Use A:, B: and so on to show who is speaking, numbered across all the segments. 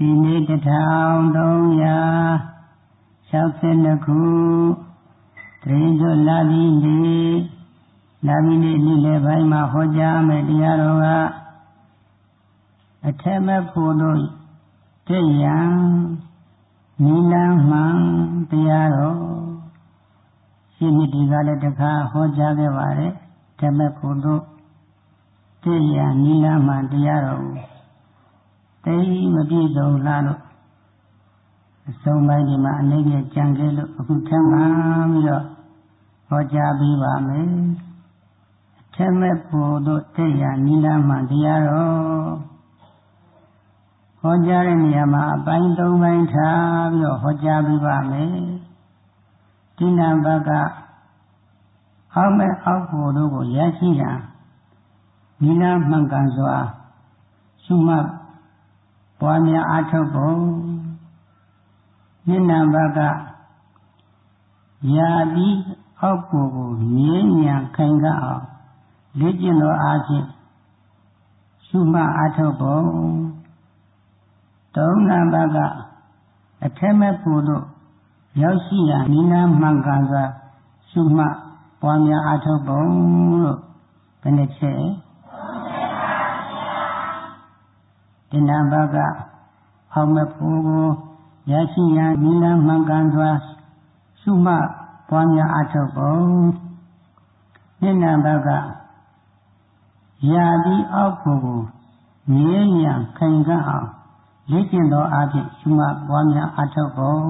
A: ဒီနေ့1362ခုတရင်ကျွလာပြီးနေ့နေ့လယ်ပိုင်းမှာဟောကြားမယ်တရားတော်ကအထက်မဲ့ဖို့တို့တည့်ရန်နိလန်းမှန်တရားတော်ရှင်းဒီကလည်းတခါဟောကြားခဲ့ပါတယ်အထက်မဲ့ဖို့တို့တည့်ရန်နိလန်းမှန်တရားတော်တိတ်မပြည့်စုံလားလို့အဆုံးပိုင်းဒီမှာအနေနဲ့ကြံခဲ့လို့အခုထပ်မှပြီးတော့ဟောကြားပြီးပါမယ်အထက်မဲ့ဖို့တို့တည့်ရန်နိလန်းမှန်တရားတော်ဟောကြားတဲ့နေရာမှာအပိုင်း၃ပိုင်းထားပြီးတော့ဟောကြားပြီးပါမယ်ဒီနံပါတ်ကအောက်မဲ့အောက်ဖို့တို့ကိုရရှိရန်နိလန်းမှန်ကန်စွာရှုမှတ်ပွားများအားထုတ်ဖို့ဒီနံပါတ်ကယာပြီးအောက်ဖို့ကိုငြင်းညံခိုင်ကအောင်လေ့ကျင့်သောအားဖြင့်ရှုမှတ်အားထုတ်ဖို့သုံးနံပါတ်ကအထက်မဲ့ဖို့တို့ရောက်ရှိရာနိလန်းမှန်ကန်စွာရှုမှတ်ပွားများအားထုတ်ဖို့လို့ဘယ်နှချက်ဒီနံပါတ်ကအောက်မဲ့ဖို့ကိုရရှိရာနိလန်းမှန်ကန်စွာရှုမှတ်ပွားများအားထုတ်ဖို့ဒီနံပါတ်ကယာပြီးအောက်ဖို့ကိုငြင်းညံခိုင်ကအောင်လေ့ကျင့်သောအားဖြင့်ရှုမှတ်ပွားများအားထုတ်ဖို့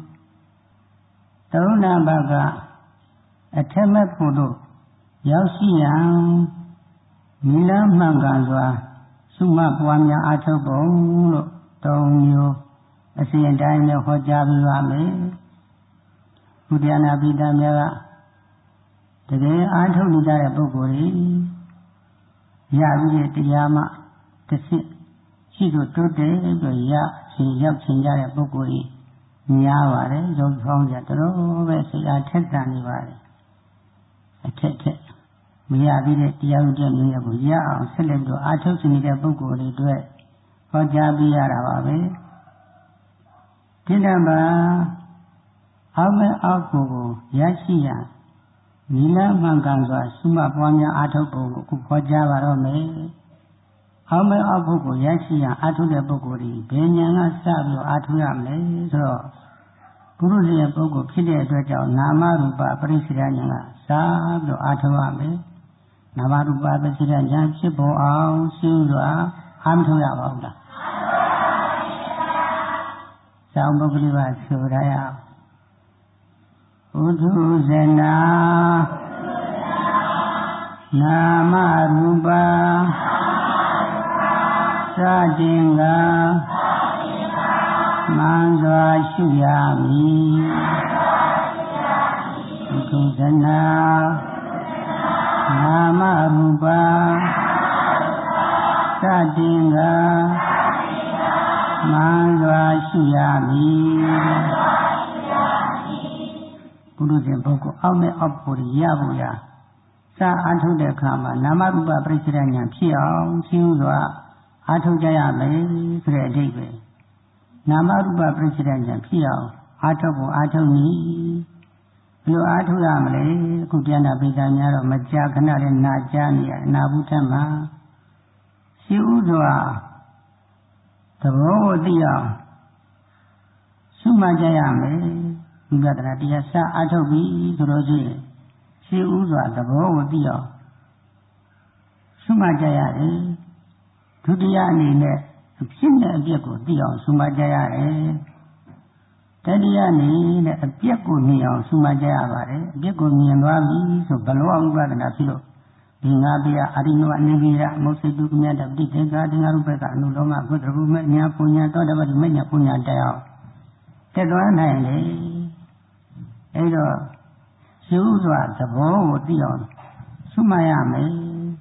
A: သုံးနံပါတ်ကအထက်မဲ့ဖို့တို့ရောက်ရှိရန်နိလန်းမှန်ကန်စွာရှုမှတ်ပွားများအားထုတ်ဖို့လို့သုံးမျိုးအစဉ်အတိုင်းနဲ့ဟောကြားပြပါမယ်ဘုရားနာပိတများကတကယ်အားထုတ်နေကြတဲ့ပုဂ္ဂိုလ်တွေရပြီးတရားမှတစ်စစ်ရှိလို့တိုးတယ်ဆိုရချင်းရောက်ချင်းကြတဲ့ပုဂ္ဂိုလ်ကြီးများပါတယ်ရုပ်ဖောင်းကြတော်ပဲစိတ်အားထက်သန်နေပါတယ်အထက်မရပြီးတဲ့တရားဥဒ္ဒမျိုးကိုရအောင်ဆက်လက်ပြီးအားထုတ်နေတဲ့ပုဂ္ဂိုလ်တွေအတွက်ဟောကြားပြရတာပါပဲဒီနံပါတ်အောက်မဲ့အောက်ကိုရရှိရန်နိလန်းမှန်ကန်စွာရှုမှတ်ပွားများအားထုတ်ဖို့ကိုအခုဟောကြားပါတော့မယ်အောက်မဲ့အောက်ဖို့ကိုရရှိရန်အားထုတ်တဲ့ပုဂ္ဂိုလ်ဒီဘယ်ဉာဏ်ကစပြီးအားထုတ်ရမလဲဆိုတော့ပုရုษရဲ့ပုဂ္ဂိုလ်ဖြစ်တဲ့အတွက်ကြောင့်နာမရူပပရိစ္ဆေဒဉာဏ်ကစပြီးတော့အားထုတ်ရမယ်နာမရူပပရိစ္ဆေဒဉာဏ်ဖြစ်ပေါ်အောင်ရှင်းစွာအားမထုတ်ရပါဘူးလားသောင်းပုဂ္ဂလိကဆိုရရဥထုဇနာနာမရူပစတင်ကမှန်စွာရှုရမည်ဥထုဇနာနာမရူပစတင်ကမှန်စွာရှုရမည်ပုရုဇဉ်ပုဂ္ဂိုလ်အောက်မဲ့အောက်ဖို့ရဖို့ရစအားထုတ်တဲ့အခါမှာနာမရူပပရိစ္ဆေဒဉာဏ်ဖြစ်အောင်ရှင်းစွာအားထုတ်ကြရမယ်ဆိုတဲ့အဓိပ္ပာယ်နာမရူပပရိစ္ဆေဒဉာဏ်ဖြစ်အောင်အားထုတ်ဖို့အားထုတ်နည်းဘယ်လိုအားထုတ်ရမလဲအခုပြန်တာပိဋကများတော့မကြာခဏလည်းနာကြားနေရနာဘူးထက်မှာရှင်းဥစွာသဘောကိုသိအောင်ရှုမှတ်ကြရမယ်ဝိပဿနာတရားစအားထုတ်ပြီဆိုလို့ရှိရင်ရှင်းဥစွာသဘောကိုသိအောင်ရှုမှတ်ကြရတယ်ဒုတိယအနေနဲ့အဖြစ်နဲ့အပျက်ကိုသိအောင်ရှုမှတ်ကြရတယ်တတိယအနေနဲ့အပျက်ကိုမြင်အောင်ရှုမှတ်ကြရပါတယ်အပျက်ကိုမြင်သွားပြီဆိုဘလောဝိပဿနာဖြစ်လို့ဒီငါးတရားအရိနောအနေကြီးရမုစိတုကမြတ်တပိတေကာတင်္ဂရုပ္ပကအနုလောမဘုဒ္ဓဘုမေညာပုညာတောတပတိမေညာပုညာတရားတက်သွားနိုင်လေအဲ့တော့ရှုစွာသဘောကိုသိအောင်ရှုမှတ်ရမယ်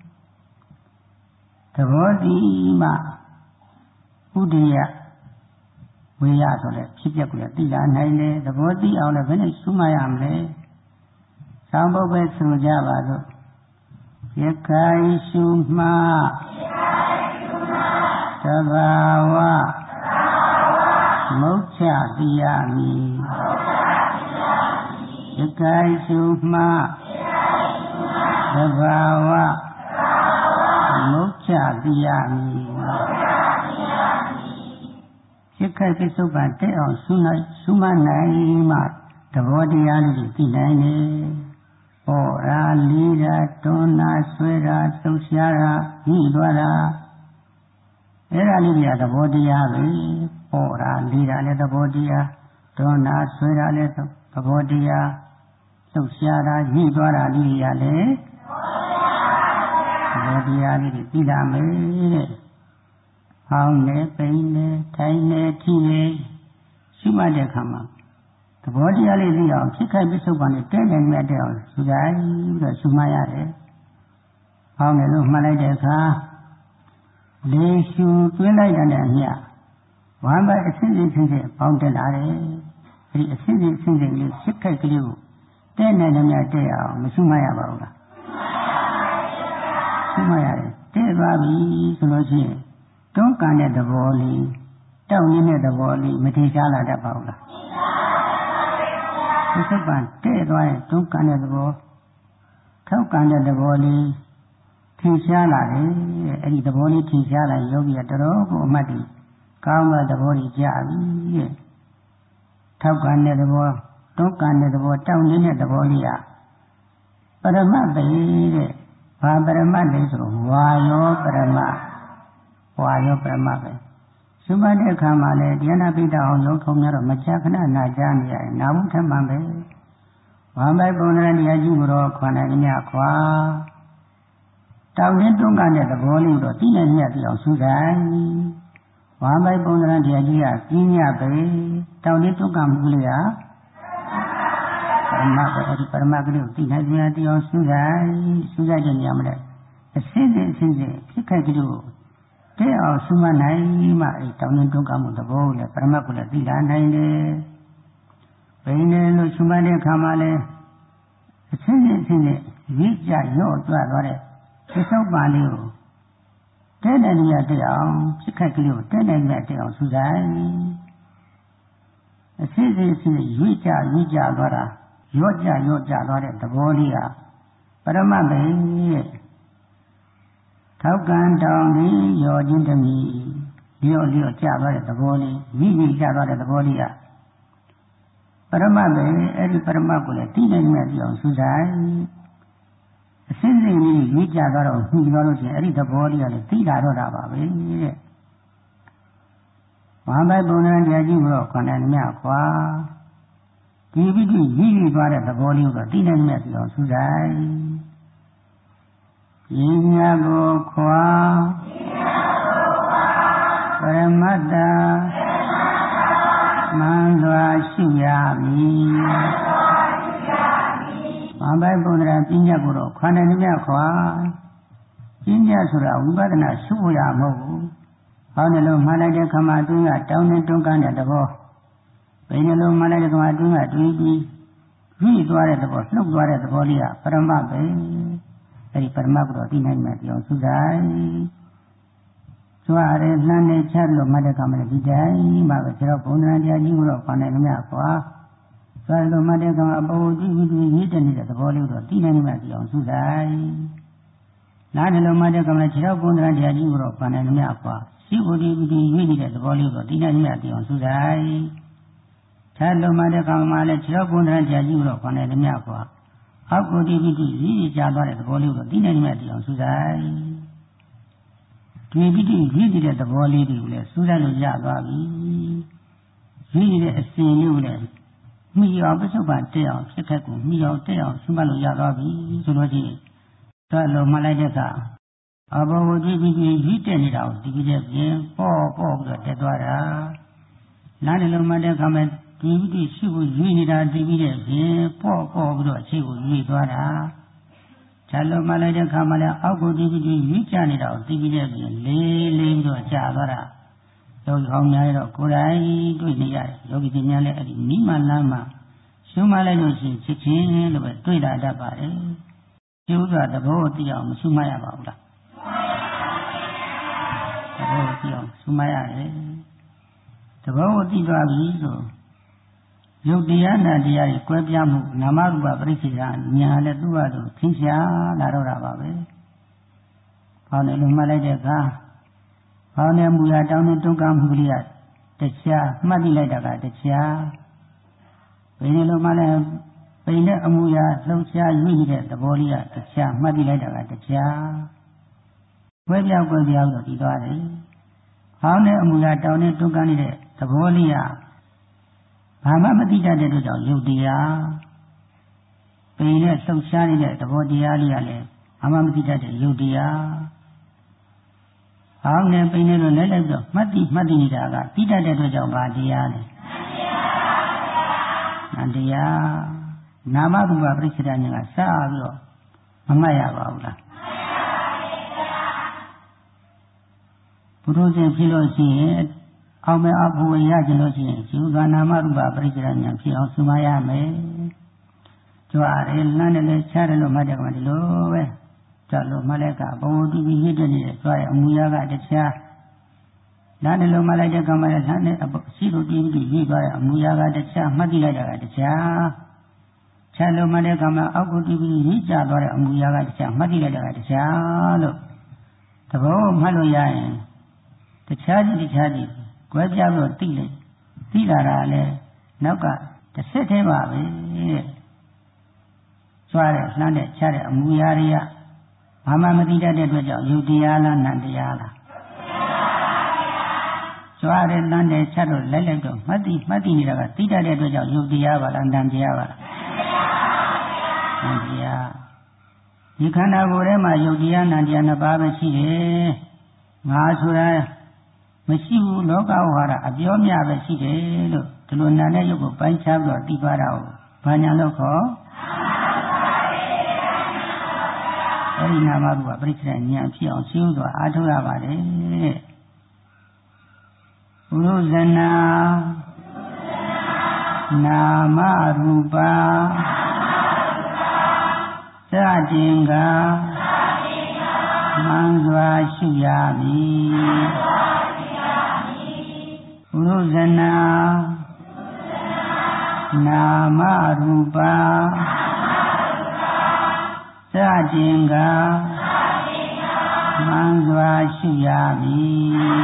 A: သဘောတည်မှဥဒိယဝေယဆိုတဲ့ဖြစ်ပျက်ကိုသိလာနိုင်တယ်သဘောတည်အောင်လည်းဘယ်နဲ့ရှုမှတ်ရမလဲသောင်းပုဒ်ပဲဆိုကြပါစို့ယခိုင်ရှုမှတ်သဘာဝမုတ်ချတိယမိယကိုင်စုမှသဘာဝမုတ်ချတိယမိစိတ်ခိုက်ပစ္စုပန်တဲ့အောင်ဆုမနိုင်မှသဘောတရားလေးသိနိုင်တယ်။ဟောရာလေးတာတွန်းတာဆွဲတာလှုပ်ရှားတာညှိသွားတာအဲ့ဒါလေးတွေကသဘောတရားပဲ။ဟောရာလေးတာလည်းသဘောတရားတွန်းတာဆွဲတာလည်းသဘောတရားလှုပ်ရှားတာညှိသွားတာလေးတွေကလည်းသဘောတရားလေးတွေသိလာမယ်တဲ့။ဟောင်းနေပိန်နေထိုင်နေထိနေရှိမှတဲ့အခါမှာသဘောတရားလေးသိအောင်ဖြစ်ခိုက်ပစ္စုပန်နဲ့တဲ့နိုင်မြတ်တဲ့အောင်ဆိုကြပြီးတော့ရှုမှတ်ရတယ်။ဟောင်းနေလို့မှတ်လိုက်တဲ့အခါလေရှုသွင်းလိုက်တဲ့အမျှဝမ်းပိုက်အစစ်စစ်ချင်းပေါင်းတက်လာတယ်။အဲဒီအစစ်စစ်ချင်းလေးဖြစ်ခိုက်ကလေးကိုတဲ့နိုင်မြတ်တဲ့အောင်မရှုမှတ်ရပါဘူးလား။ရှုမှတ်ရတယ်။တဲ့သွားပြီဆိုလို့ရှိရင်တွန်းကန်တဲ့သဘောလေးတောက်ရင်းတဲ့သဘောလေးမထေရှားလာတတ်ပါဘူးလားပစ္စုပန်တဲ့သွားရင်တွန်းကန်တဲ့သဘောထောက်ကန်တဲ့သဘောလေးထင်ရှားလာတယ်အဲ့ဒီသဘောလေးထင်ရှားလာရင်ယောဂီကတော်တော်ကိုအမှတ်တည်ကောင်းတဲ့သဘောကြီးကြပြီတဲ့ထောက်ကန်တဲ့သဘောတွန်းကန်တဲ့သဘောတောက်ရင်းတဲ့သဘောလေးကပရမတ်ပဲတဲ့ဘာပရမတ်လဲဆိုတော့ဝါယောပရမတ်ဝါယောပရမတ်ပဲရှုမှတ်တဲ့အခါမှာလည်းတရားနာပိဋကအောင်လုံးထုံများတော့မကြာခဏနာကြားနေရတယ်နာမှုထမှန်ပဲဝမ်းပိုက်ပုံနဲ့တရားကြီးကိုတော့ခွာနိုင်ညခွာတောင်းတင်းတွန်းကန်တဲ့သဘောလေးတော့သိနေညပြအောင်ရှုတိုင်းဝမ်းပိုက်ပုံနဲ့တရားကြီးကပြင်းညပဲတောင်းတင်းတွန်းကန်မှုလေးကပရမတ်ပဲအဲဒီပရမတ်ကလေးကိုသိနေညပြအောင်ရှုတိုင်းရှုလိုက်တဲ့ညမှာလည်းအစစ်စစ်ဖြစ်ခိုက်ကလေးကိုတဲ့အောင်ရှုမှတ်နိုင်မှအဲတောင်းတင်းတွန်းကန်မှုသဘောကိုလည်းပရမတ်ကိုလည်းသိလာနိုင်တယ်။ဘိနေလို့ရှုမှတ်တဲ့အခါမှာလည်းအချင်းချင်းရည်ကြရော့ကြွသွားတဲ့ဒီစုပ်ပါလေးကိုတဲ့တဲ့နေရာတဲ့အောင်ဖြစ်ခိုက်ကလေးကိုတဲ့တဲ့နေရာတဲ့အောင်ရှုတိုင်းအချင်းချင်းရည်ကြသွားတာရော့ကြသွားတဲ့သဘောလေးကပရမတ်ပဲတဲ့ထောက်ကန်တောင်းပြီးရော်ချင်းတမီလျော့ကျသွားတဲ့သဘောလေးညှိကျသွားတဲ့သဘောလေးကပရမတ်ပဲအဲ့ဒီပရမတ်ကိုလည်းသိနိုင်မှပြအောင်စူးစိုက်အစစ်စစ်လေးညှိကျသွားတော့ညှိသွားလို့ရှိရင်အဲ့ဒီသဘောလေးကလည်းသိလာတော့တာပါပဲတဲ့မဟာဘိုင်ပုံနဲ့တရားကြီးကိုတော့ခန္ဓာမြတ်ခွာဒီပိဋိညှိသွားတဲ့သဘောလေးကိုသိနိုင်မှပြအောင်စူးစိုက်ဉာဏ်ကိုခွာပရမတ္တမှန်စွာရှိရမည်မပိုင်ပုံသဏ္ဍာန်ပညာကိုတော့ခန္ဓာမြတ်ခွာပညာဆိုတာဝိပဿနာရှုဖို့ရမဟုတ်ဘူးဟောတယ်လို့မှတ်လိုက်တဲ့ခါမှာအတွင်းကတောင်းနဲ့တွန်းကန်တဲ့သဘောဘယ်နှလုံးမှတ်လိုက်တဲ့ခါမှာအတွင်းကတွေးပြီးညှိသွားတဲ့သဘောလှုပ်သွားတဲ့သဘောလေးကပရမတ်ပဲအဲ့ဒီပရမတ်ကိုတော့သိနိုင်မှပြောစုဆိုင်ကျွားရဲနှမ်းနေချက်လို့မှတ်တဲ့ကံမလေးဒီတိုင်းမှာပဲကျွန်တော်ဘုံဉာဏ်တရားကြီးကိုတော့ဘာနိုင်မလဲကွာကျွားလို့မှတ်တဲ့ကံအပေါ်ကြည့်ပြီးရည်တည်နေတဲ့သဘောလေးကိုတော့သိနိုင်မှပြောစုဆိုင်နားတယ်လို့မှတ်တဲ့ကံမလေးကျွန်တော်ဘုံဉာဏ်တရားကြီးကိုတော့ဘာနိုင်မလဲကွာရှိဖို့ဒီရည်နေတဲ့သဘောလေးကိုတော့သိနိုင်မှပြောစုဆိုင်ချက်လို့မှတ်တဲ့ကံမှာလည်းကျွန်တော်ဘုံဉာဏ်တရားကြီးကိုတော့ဘာနိုင်မလဲကွာအောက်ကိုဒီပိဋိရည်ကြသွားတဲ့သဘောလေးကိုသိနိုင်မှတရားစူးစိုက်ဒီပိဋိရည်တဲ့သဘောလေးတွေကိုလည်းစူးစိုက်လို့ရသွားပြီရည်တဲ့အစဉ်လေးကိုလည်းမိအောင်ပစ္စုပန်တက်အောင်ဖြစ်ခက်ကိုမိအောင်တက်အောင်ရှုမှတ်လို့ရသွားပြီဆိုလို့ရှိရင်သွားလို့မှလိုက်တဲ့ကအဘောဝတိပိဋိရည်တက်နေတာကိုဒီပိဋိပြင်ပေါ့ပြီးတော့တက်သွားတာနားလည်းလို့မှတဲ့ခါမှာဒီပိဋိရှိဖို့ရည်နေတာဒီပိဋိပြင်ပေါ့ပြီးတော့အခြေကိုရည်သွားတာခြာလို့မှလိုက်တဲ့ခါမှာလည်းအောက်ကိုဒီပိဋိရည်ကျနေတာကိုဒီပိဋိပြင်လေးပြီးတော့ကြာသွားတာယောဂီဟောင်းများတော့ကိုယ်တိုင်တွေ့နေရတယ်ယောဂီတွေများလည်းအဲ့ဒီမိမလမ်းမှာရှုမှလိုက်လို့ရှိရင်ချစ်ချင်းလို့ပဲတွေ့တာတတ်ပါတယ်ဒီဥစ္စာသဘောသိအောင်မရှုမှတ်ရပါဘူးလားသဘောသိအောင်ရှုမှတ်ရတယ်တဘောကိုသိသွားပြီလို့ယုတ်တရားနာတရားကြီးကွဲပြားမှုနာမရူပပရိစ္ဆေဒညာလည်းသူ့ဟာသူသင်ရှားလာတော့တာပါပဲ။ဘောင်းတယ်လို့မှတ်လိုက်တဲ့အခါဘောင်းတယ်မူရတောင်းတဲ့တုံ့ကမှုကလေးကတရားမှတ်သိလိုက်တာကတရားဘယ်လိုလို့မှလည်းပိန်တဲ့အမူအရာလှုပ်ရှားရွေ့နေတဲ့သဘောလေးကတရားမှတ်သိလိုက်တာကတရားကွဲပြားတော့ပြီးသွားတယ်။ဘောင်းတဲ့အမူအရာတောင်းတဲ့တုံ့ကနေတဲ့သဘောလေးကဘာမှမသိတတ်တဲ့အတွက်ကြောင့်ယုတ်တရားပိန်နဲ့လှုပ်ရှားနေတဲ့သဘောတရားလေးကလည်းဘာမှမသိတတ်တဲ့ယုတ်တရားဘောင်းနဲ့ပိန်နဲ့လို့လဲလိုက်တော့မှတ်သိနေတာကသိတတ်တဲ့အတွက်ကြောင့်ဘာတရားလဲနန္တရားနာမရူပပရိစ္ဆေဒဉာဏ်ကစပြီးတော့မမှတ်ရပါဘူးလားဘုရားရှင်ဖြစ်လို့ရှိရင်အောင်မဲ့အဖို့ရကြလို့ရှိရင်ဇုကနာမရူပပရိစ္ဆေဒဉာဏ်ဖြစ်အောင်စုမရမယ်ကြွားတယ်လမ်းတယ်လည်းချတယ်လို့မှတ်တယ်ကမှဒီလိုပဲကြွလို့မှလည်းကဘဝတူပြီးရစ်တဲ့နေတဲ့ကြွားရဲ့အမူအရာကတရားလမ်းတယ်လို့မှလိုက်တဲ့ကမှလည်းလမ်းနဲ့ရှိလို့ပြီးပြီးရစ်သွားတဲ့အမူအရာကတရားမှတ်သိလိုက်တာကတရားချလို့မှတဲ့ကမှအောက်ကိုတူပြီးရစ်ကြသွားတဲ့အမူအရာကတရားမှတ်သိလိုက်တာကတရားလို့သဘောမှတ်လို့ရရင်တရားကြီးကွဲပြားပြီးသိလာတာလည်းနောက်ကတစ်ဆက်တည်းပါပဲတဲ့ကြွားတဲ့လှမ်းတဲ့ချတဲ့အမူအရာတွေကဘာမှမသိတတ်တဲ့အတွက်ကြောင့်ယုတ်တရားလားနံတရားလားကြွားတဲ့လှမ်းတဲ့ချတော့လိုက်တော့မှတ်သိနေတာကသိတတ်တဲ့အတွက်ကြောင့်ယုတ်တရားပါလားနံတရားပါလားနံတရားဒီခန္ဓာကိုယ်ထဲမှာယုတ်တရားနံတရားနှစ်ပါးပဲရှိတယ်ငါဆိုတာမရှိဘူးလောကဝါဒအပြောများပဲရှိတယ်လို့ဒီလိုနာနဲ့ရုပ်ကိုပိုင်းခြားပြီးတော့သိပါတာကိုဘာညာလို့ခေါ်အဲဒီနာမရူပပရိစ္ဆေဒဉာဏ်ဖြစ်အောင်ရှင်းစွာအားထုတ်ရပါတယ်တဲ့ပုရုဇနာနာမရူပစတင်ကမှန်စွာရှုရမည်ပုရုဇနာနာမရူပစတင်ကမှန်စွာရှုရမည်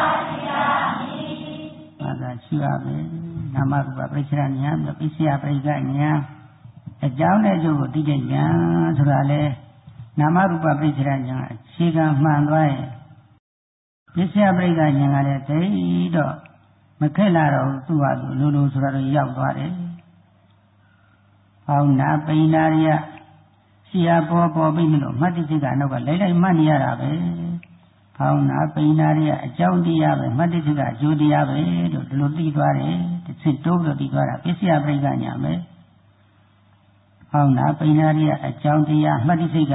A: ဘာသာရှုရမယ်နာမရူပပရိစ္ဆေဒဉာဏ်ပြီးပစ္စယပရိက္ခဉာဏ်အကြောင်းနဲ့အကျိုးကိုသိတဲ့ဉာဏ်ဆိုတာလေနာမရူပပရိစ္ဆေဒဉာဏ်အခြေခံမှန်သွားရင်ပစ္စယပရိက္ခဉာဏ်ကလည်းသိတော့မခက်လာတော့သူ့ဟာလိုဆိုတော့ရောက်သွားတယ်။ဟောင်းနာပိဏာရိယရှိရပေါ်ပြီးမလို့မှတ်တိစိတ်ကနောက်ကလိုက်မှတ်နေရတာပဲ။ဟောင်းနာပိဏာရိယအကြောင်းတရားပဲမှတ်တိစိတ်ကအကျိုးတရားပဲလို့ဒီလိုသိသွားတယ်။တစ်စစ်တိုးပြီးတော့သိသွားတာပစ္စယပရိက္ခညာပဲ။ဟောင်းနာပိဏာရိယအကြောင်းတရားမှတ်တိစိတ်က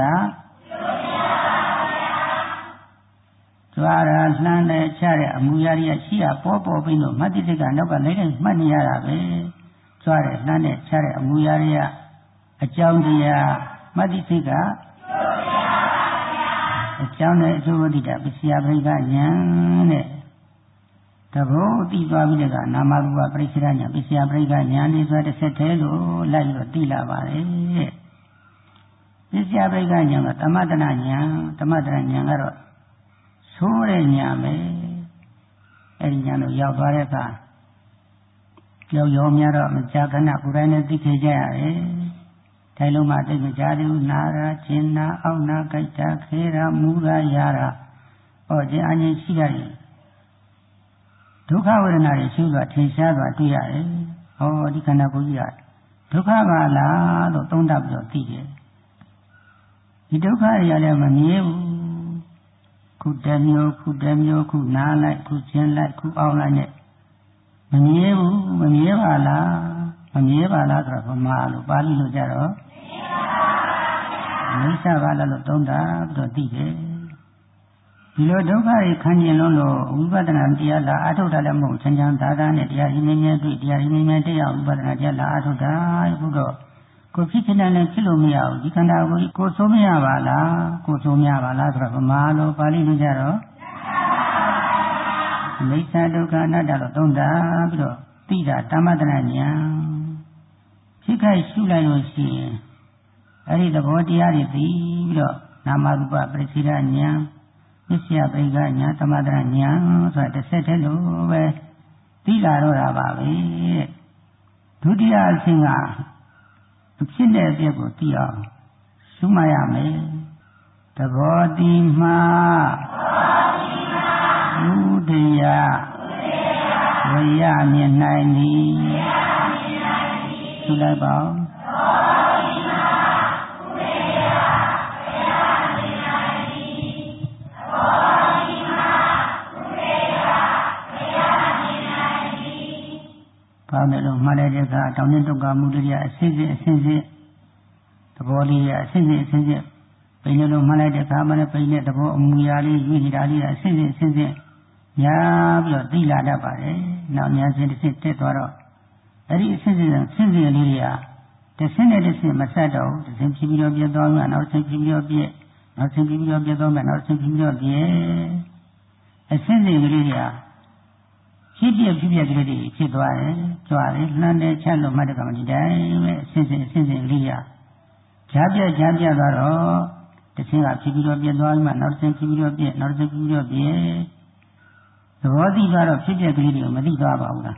A: ကြွားရလှမ်းတဲ့ချတဲ့အမူအရာတွေရှိရပေါ်ပြီးလို့မှတ်တိစိတ်ကနောက်ကလိုက်မှတ်နေရတာပဲကြွားတဲ့လှမ်းတဲ့ချတဲ့အမူအရာတွေအကြောင်းတရားမှတ်တိစိတ်ကအကြောင်းနဲ့အကျိုးဝတ္တိပစ္စယပရိက္ခဉာဏ်တဲ့တဘောသိသွားပြီးတဲ့ကနာမရူပပရိစ္ဆေဒဉာဏ်ပစ္စယပရိက္ခဉာဏ်လေးဆိုတဲ့ဆက်သေးလို့လိုက်ပြီးတော့သိလာပါတယ်တဲ့ပစ္စယပရိက္ခဉာဏ်ကသမတနာဉာဏ်ကတော့ဆိုးတဲ့ညာပဲအဲဒီညာလို့ရောက်သွားတဲ့အခါကြောက်ရောများတော့မကြာခဏကိုယ်တိုင်နဲ့သိခဲ့ကြရတယ်ထိုင်လုံးမှသိကြကြတယ်နာရာကျင်နာအောက်နာကြိုက်တာခဲတာမူတာရတာဟောဒီအငြိရှိရတယ်ဒုက္ခဝေဒနာတွေရှိသွားထင်ရှားသွားတွေ့ရတယ်ဟောဒီခန္ဓာကိုယ်ကြီးကဒုက္ခပါလားလို့သုံးသပ်ပြီးတော့သိတယ်ဒီဒုက္ခတွေကလည်းမမြဲဘူးခုတမျိုးခုနားလိုက်ခုကျင်လိုက်ခုအောင်လိုက်နဲ့မမြဲဘူးမမြဲပါလားဆိုတော့ဗမာလို့ပါဠိလိုကြတော့မမြဲပါလားလို့သုံးတာပြီးတော့သိတယ်ဒီလိုဒုက္ခတွေခံကျင်လုံးလို့ဝိပဿနာတရားလာအထုတ်တာလည်းမဟုတ်ချမ်းချမ်းသာသာနဲ့တရားရင်းမြဲတွေ့တရားရင်းမြဲတရားဝိပဿနာတရားလာအထုတ်တာအခုတော့ကိုဖြစ်ချင်တယ်ဖြစ်လို့မရဘူးဒီခန္ဓာကိုယ်ကိုဆိုးမရပါလားဆိုတော့ဗမာလိုပါဠိလိုကြတော့မိစ္ဆာဒုက္ခအနတ္တလို့သုံးတာပြီးတော့သိတာတမ္မတနာဉာဏ်ဖြစ်ခိုက်ရှုလိုက်လို့ရှိရင်အဲ့ဒီသဘောတရားတွေသိပြီးတော့နာမရူပပရိစ္ဆေဒဉာဏ်ပစ္စယပရိက္ခဉာဏ်တမ္မတနာဉာဏ်ဆိုတာတစ်ဆက်တည်းလို့ပဲသိလာတော့တာပါပဲဒုတိယအဆင့်ကဖြစ်တဲ့အပြည့်ကိုသိအောင်ရှုမှတ်ရမယ်သဘောတည်မှဥဒယဝရမြင်နိုင်သည်ရှုလိုက်ပါဦးဘာလို့လဲမှတ်လိုက်တဲ့အခါတောင်းတဒုက္ခမူတရားအစစ်စစ်သဘောလေးရအစစ်စစ်ပိန်လို့မှတ်လိုက်တဲ့အခါမှလည်းပိန်တဲ့သဘောအမူအရာလေးရွေ့နေတာလေးအစစ်စစ်ညာပြီးတော့သိလာတတ်ပါတယ်။နောက်ညာစဉ်တစ်စစ်တက်သွားတော့အဲ့ဒီအစစ်စစ်လေးတွေကတစ်ဆင့်နဲ့တစ်ဆင့်မဆက်တော့ဘူးတစ်ဆင့်ဖြစ်ပြီးတော့ပြတ်သွားမှနောက်ဆင့်ဖြစ်ပြီးတော့ပြတ်နောက်ဆင့်ဖြစ်ပြီးတော့ပြတ်သွားမှနောက်ဆင့်ဖြစ်ပြီးတော့ပြတ်အစစ်စစ်ကလေးတွေကဖြစ်ကလေးတွေဖြစ်သွားတယ်ကြွားတယ်နှမ်းတယ်ချက်လို့မှတ်တဲ့ကမှဒီတိုင်းပဲအစစ်စစ်ကလေးတွေကဈာပြသွားတော့တစ်ဆင့်ကဖြစ်ပြီးတော့ပြတ်သွားမှနောက်ဆင့်ဖြစ်ပြီးတော့ပြတ်နောက်ဆင့်ဖြစ်ပြီးတော့ပြတ်သဘောတိကတော့ဖြစ်ကလေးတွေကိုမသိသွားပါဘူးလား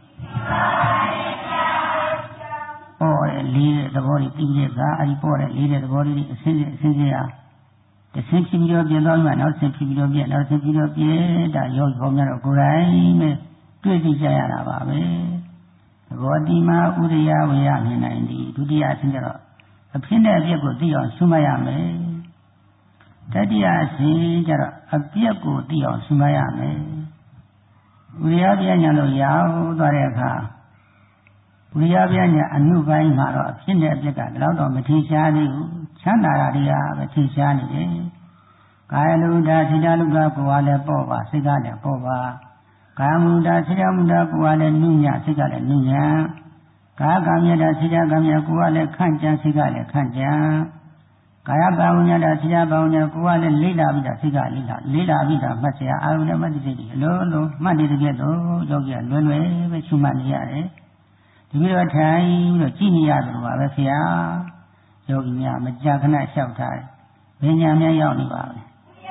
A: ပေါ်တဲ့လေးတဲ့သဘောတွေပြီးတဲ့အခါအဲဒီပေါ်တဲ့လေးတဲ့သဘောတွေအစစ်စစ်ဟာတစ်ဆင့်ဖြစ်ပြီးတော့ပြတ်သွားမှနောက်ဆင့်ဖြစ်ပြီးတော့ပြတ်နောက်ဆင့်ဖြစ်ပြီးတော့ပြတ်ဒါရောဘောများတော့ကိုယ်တိုင်ပဲတွေ့သိကြရတာပါပဲသဘောတိမှာဥဒယဝရမြင်နိုင်သည်ဒုတိယအဆင့်ကျတော့အဖြစ်နဲ့အပျက်ကိုသိအောင်ရှုမှတ်ရမယ်တတိယအဆင့်ကျတော့အပျက်ကိုသိအောင်ရှုမှတ်ရမယ်ဥရိယပညာလို့ရောက်သွားတဲ့အခါဥရိယပညာအနုပိုင်းမှာတော့အဖြစ်နဲ့အပျက်ကဒီလောက်တော့မထင်ရှားသေးဘူးချမ်းသာတာတွေကပဲထင်ရှားနေတယ်ကာယလူဒ္ဓစိတ္တလူဒ္ဓကိုယ်ကလည်းပေါ့ပါစိတ်ကလည်းပေါ့ပါကာမုဒ္ဒစိတ္တမုဒ္ဒကိုယ်ကလည်းနုညစိတ်ကလည်းနုညကာကမြတ်တာစိတ္တကမြတ်ကိုယ်ကလည်းခန့်ကြံစိတ်ကလည်းခန့်ကြံကာယဘာဝညတာစိတ္တဘာဝညကိုယ်ကလည်းလိလာပြီးတာစိတ်ကလိလာပြီးတာမှတ်เสียအာရုံနဲ့မှတ်သိစိတ်တွေအလုံးမှတ်နေတဲ့တော့ယောဂီကလွယ်ပဲရှုမှတ်နေရတယ်ဒီလိုတော့ထိုင်ပြီးတော့ကြည့်နေရတယ်ပါပဲဆရာယောဂီများမကြာခဏလျှောက်ထားတယ်ဘယ်ညာများရောက်နေပါလဲ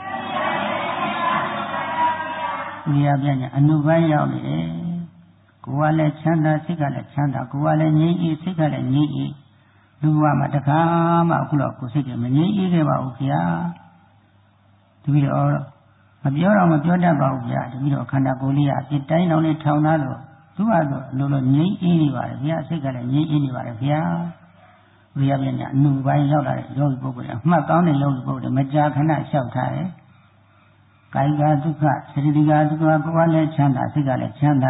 A: ဥရိယပညာအနုပိုင်းရောက်နေတယ်ကိုယ်ကလည်းချမ်းသာစိတ်ကလည်းချမ်းသာကိုယ်ကလည်းငြိမ်းအေးစိတ်ကလည်းငြိမ်းအေးလူဘဝမှာတခါမှအခုတော့ကိုယ်စိတ်ကမငြိမ်းအေးခဲ့ပါဘူးခင်ဗျာဒီပြီးတော့မပြောတော့မပြောတတ်ပါဘူးခင်ဗျာဒီပြီးတော့ခန္ဓာကိုယ်လေးကပြစ်တိုင်းတောင်လေးထောင်သားလို့သူ့ဟာဆိုအလိုလိုငြိမ်းအေးနေပါတယ်ခင်ဗျာစိတ်ကလည်းငြိမ်းအေးနေပါတယ်ခင်ဗျာဥရိယပညာအနုပိုင်းရောက်လာတဲ့ယောဂီပုဂ္ဂိုလ်အမှတ်ကောင်းတဲ့ယောဂီပုဂ္ဂိုလ်မကြာခဏလျှောက်ထားတယ်ကာယကဒုက္ခစေတသိကဒုက္ခကိုယ်ကလည်းချမ်းသာစိတ်ကလည်းချမ်းသာ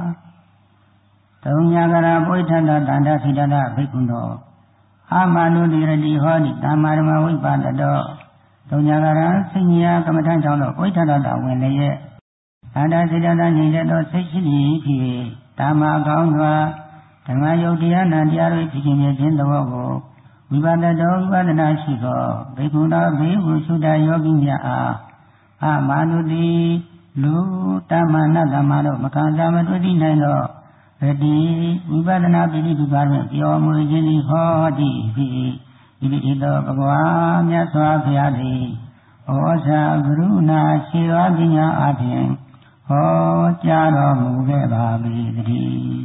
A: သုံးညာကရာဘုဋ္ဌန္တတန္တစိတ္တဘိက္ခုနောအာမနုတိရတိဟောတိသမ္မာဓမ္မဝိပါဒတောသုံးညာကရာစိညာကမ္မထံကြောင့်တော့ဘုဋ္ဌန္တတဝင်လည်းရဲ့တန္တစိတ္တညီတဲ့တော့စိတ်ရှိဖြစ်သမ္မာကောင်းစွာဓမ္မယုတ်တရားနာတရားတွေဖြစ်ခြင်းသဘောကိုဝိပါဒတောဝိပဿနာရှိသောဘိက္ခုနောဘေဟုသုတယောဂီများအားအာမနုတိလူတမ္မာနတ္တမတို့မခံစားမတွေ့သိနိုင်သောရတိဝိပဿနာပိဋိဒုက္ခဖြင့်ပြောမူခြင်းသည်ဟောတိဖြစ်ဤသောဘဂဝါမြတ်စွာဘုရားသည်ဩဇာကရုဏာရှိသောပညာအဖြင့်ဟောကြားတော်မူခဲ့ပါပေတည်း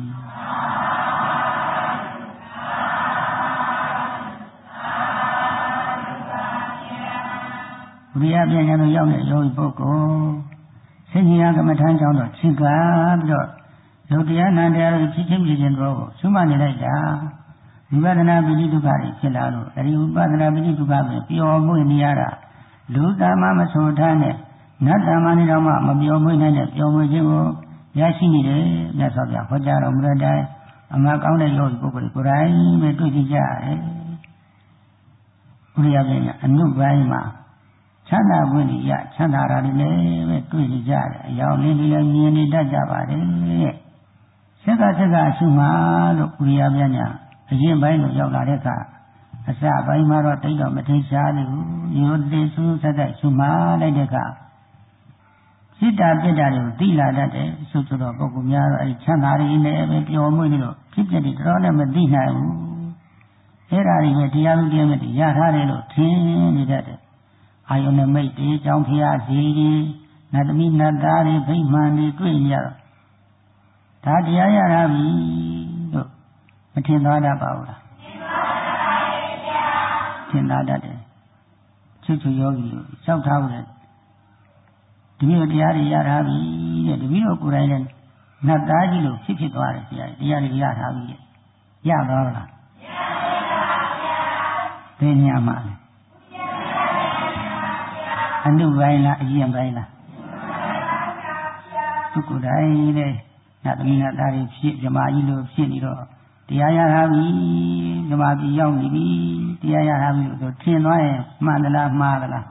A: ဝိရိယပညာတို့ရောက်တဲ့ယောဂီပုဂ္ဂိုလ်စိတ်ဉာဏ်ကမ္မထံကြောင့်တော့ချိန်ကားပြီးတော့ယုတ်တရားနံတရားတို့ဖြစ်ခြင်းတော့ရှုမှတ်နေလိုက်တာဝိပဿနာပိဋိဒုက္ခတွေဖြစ်လာလို့အဲဒီဝိပဿနာပိဋိဒုက္ခပဲပျော်မွေ့နေရတာလူသားမှမဆိုထားနဲ့နတ်သားမှနေတော့မှမပျော်မွေ့နိုင်တဲ့ပျော်မွေ့ခြင်းကိုရရှိနေတယ်မြတ်စွာဘုရားဟောကြားတော်မူတဲ့အတိုင်းအမှန်ကောင်းတဲ့ယောဂီပုဂ္ဂိုလ်ကိုယ်တိုင်ပဲတွေ့ကြရတယ်ဝိရိယပညာအနုပိုင်းမှာချမ်းသာခွင့်ရချမ်းသာတာတွေလည်းပဲတွေ့ကြရတယ်အယောင်လေးတွေလည်းမြင်နေတတ်ကြပါတယ်ဆက်ကရှုမှလို့ဝိရိယပညာအရင်ပိုင်းလို့ရောက်လာတဲ့အခါအစပိုင်းမှာတော့တိတ်တော့မထင်ရှားသေးဘူးရိုးသေးစူးစက်ရှုမှလိုက်တဲ့အခါစဖြစ်တာပြစ်တာတွေကိုသိလာတတ်တယ်ဆိုတော့ပုဂ္ဂိုလ်များတော့အဲဒီချမ်းသာတွေနဲ့ပဲပျော်မွေ့နေလို့ဖြစ်ပြတယ်တော်နဲ့မသိနိုင်ဘူးအဲ့ဒါတွေပဲတရားလူတရားမြတ်တွေရထားတယ်လို့ထင်နေတတ်တယ်အာယုန်နဲ့မိတ်တွေကြောင့်ဖျားစီကြီးနတ်သမီးနတ်သားတွေဗိမာန်တွေတွေ့ကြတော့ဒါတရားရတာပြီလို့မထင်သွားတတ်ပါဘူးလားထင်သာတတ်တယ်ချွတ်ချွတ်ယောဂီတို့လျှောက်ထားလို့တပည့်တော်တရားတွေရထားပြီတဲ့တပည့်တော်ကိုယ်တိုင်လည်းနတ်သားကြီးလို့ဖြစ်သွားတယ်တရားတွေရထားပြီတဲ့ရသွားလားဘယ်ညမှာလဲအနုပိုင်းလားအရင်ပိုင်းလားသူကိုယ်တိုင်လေနတ်သမီးနတ်သားတွေဖြစ်ဇမားကြီးလို့ဖြစ်နေတော့တရားရထားပြီဇမားကြီးရောက်နေပြီတရားရထားပြီလို့ထင်သွားရင်မှန်သလားမှားသလား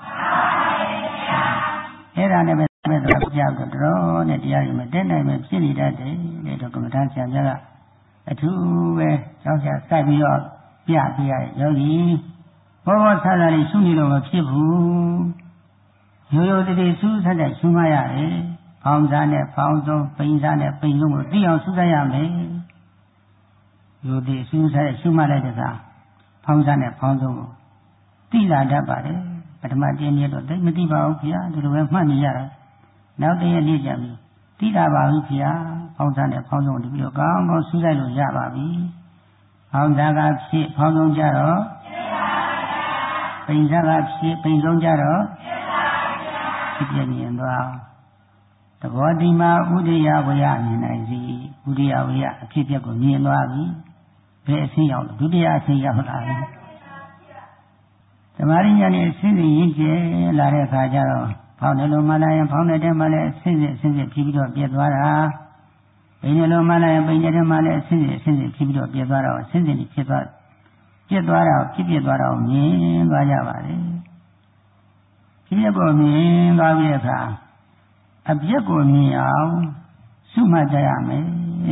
A: အဲ့ဒါနဲ့ပဲတော့ကြောက်တော့နဲ့တရားတွေမတက်နိုင်ပဲဖြစ်နေတတ်တယ်တဲ့တော့ကမ္မဋ္ဌာန်းဆရာများကအထူးပဲကြောက်ကြစိုက်ပြီးတော့ပြပြရယောဂီဘောဘောဆာဆာလေးရှုနေလို့မဖြစ်ဘူးရိုးရိုးတည်းတည်းစူးစက်တဲ့ရှုမှရတယ်ဖောင်းစားနဲ့ဖောင်းဆုံးပိန်စားနဲ့ပိန်ဆုံးကိုသိအောင်စူးစက်ရမယ်ရိုးတည်းစူးစက်ရှုမှလိုက်တဲ့အခါဖောင်းစားနဲ့ဖောင်းဆုံးကိုသိလာတတ်ပါတယ်ပထမတင်းရတော့သိမသိပါဘူးခင်ဗျာဒီလိုပဲမှတ်နေရတာနောက်တည့်နေ့ကျပြီသိတာပါပြီခင်ဗျာဖောင်းစားနဲ့ဖောင်းဆုံးကိုဒီလိုကောင်းကောင်းစူးစက်လို့ရပါပြီဖောင်းစားကဖြစ်ဖောင်းဆုံးကြတော့ပိန်စားကဖြစ်ပိန်ဆုံးကြတော့ဖြစ်ပြမြင်သွားသဘောဒီမှာဥဒိယဝယမြင်နိုင်စီဥဒိယဝယအဖြစ်ပြက်ကိုမြင်သွားပြီဘယ်အဆင်းရောက်လို့ဒုတိယအဆင်းရောက်လာပြီသမာဓိဉာဏ်နဲ့အဆင်းရင်းကျဲလာတဲ့အခါကျတော့ဖောင်းတယ်လို့မှလိုက်ရင်ဖောင်းတဲ့မှလည်းအဆင်းဖြစ်ပြီးတော့ပြက်သွားတာပိန်တယ်လို့မှလိုက်ရင်ပိန်တဲ့မှလည်းအဆင်းဖြစ်ပြီးတော့ပြက်သွားတော့အဆင်းဖြစ်သွားပြက်သွားတာဖြစ်ပြသွားတော့မြင်သွားကြပါလေဖြစ်ပြကိုမြင်သွားပြီးတဲ့အခါအပြက်ကိုမြင်အောင်ရှုမှတ်ကြရမယ်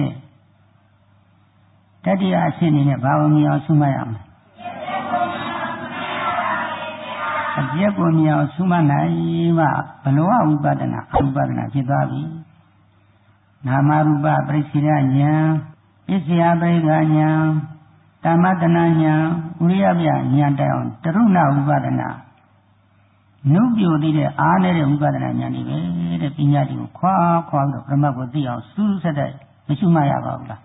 A: တတိယအဆင့်နဲ့ဘာလို့မြင်အောင်ရှုမှတ်ရမလဲအပြက်ကိုမြင်အောင်ရှုမှတ်နိုင်မှဘလောဝိပဿနာအဝိပဿနာဖြစ်သွားပြီနာမရူပပရိစ္ဆေဒဉာဏ်ပစ္စယပရိက္ခဉာဏ်တမ္မတနာဉာဏ်ဥရိယပြဉာဏ်တိုင်အောင်တရုဏဝိပဿနာနုပြိုသေးတဲ့အားနဲ့ဝိပဿနာဉာဏ်တွေပဲတဲ့ပညာတွေကိုခွာပြီးတော့ပရမတ်ကိုသိအောင်စူးစက်တဲ့မရှိမှရပါဘူးလား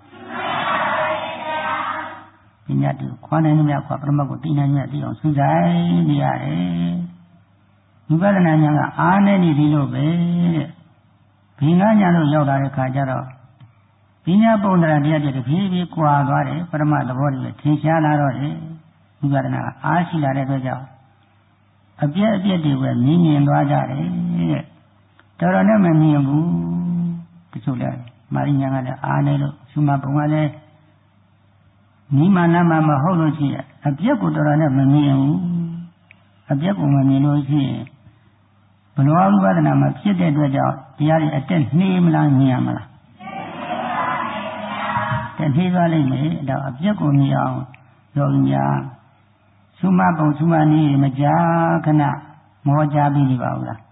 A: ပညာတွေကိုခွာနိုင်မှခွာပရမတ်ကိုသိနိုင်မှသိအောင်စူးစိုက်နေရတယ်ဝိပဿနာဉာဏ်ကအားနဲ့နေပြီလို့ပဲတဲ့ဘိညာဉာဏ်လို့ရောက်လာတဲ့ခါကျတော့ပညာပုံသဏ္ဍာန်တရားတွေတဖြည်းဖြည်းကွာသွားတယ်ပရမတ်သဘောတွေထင်ရှားလာတော့တယ်ဝိပဿနာကအားရှိလာတဲ့အတွက်ကြောင့်အပြည့်တွေပဲမြင်သွားကြတယ်တဲ့တော်တော်နဲ့မမြင်ဘူးတချို့လဲမာရိညာကလည်းအားနေလို့ရှုမှတ်ပုံကလည်းနိမနာမမဟုတ်လို့ရှိရင်အပြည့်ကိုတော်တော်နဲ့မမြင်ဘူးအပြည့်ကိုမမြင်လို့ရှိရင်ဘလောဝိပဿနာမှာဖြစ်တဲ့အတွက်ကြောင့်တရားတွေအတက်နှေးမလားမြင်ရမလားတက်နှေးသွားလိမ့်မယ်တော့အပြည့်ကိုမြင်အောင်ယောဂီများရှုမှတ်ပုံရှုမှတ်နည်းမကြာခဏမောကြားပြီးနေပါဘူးလား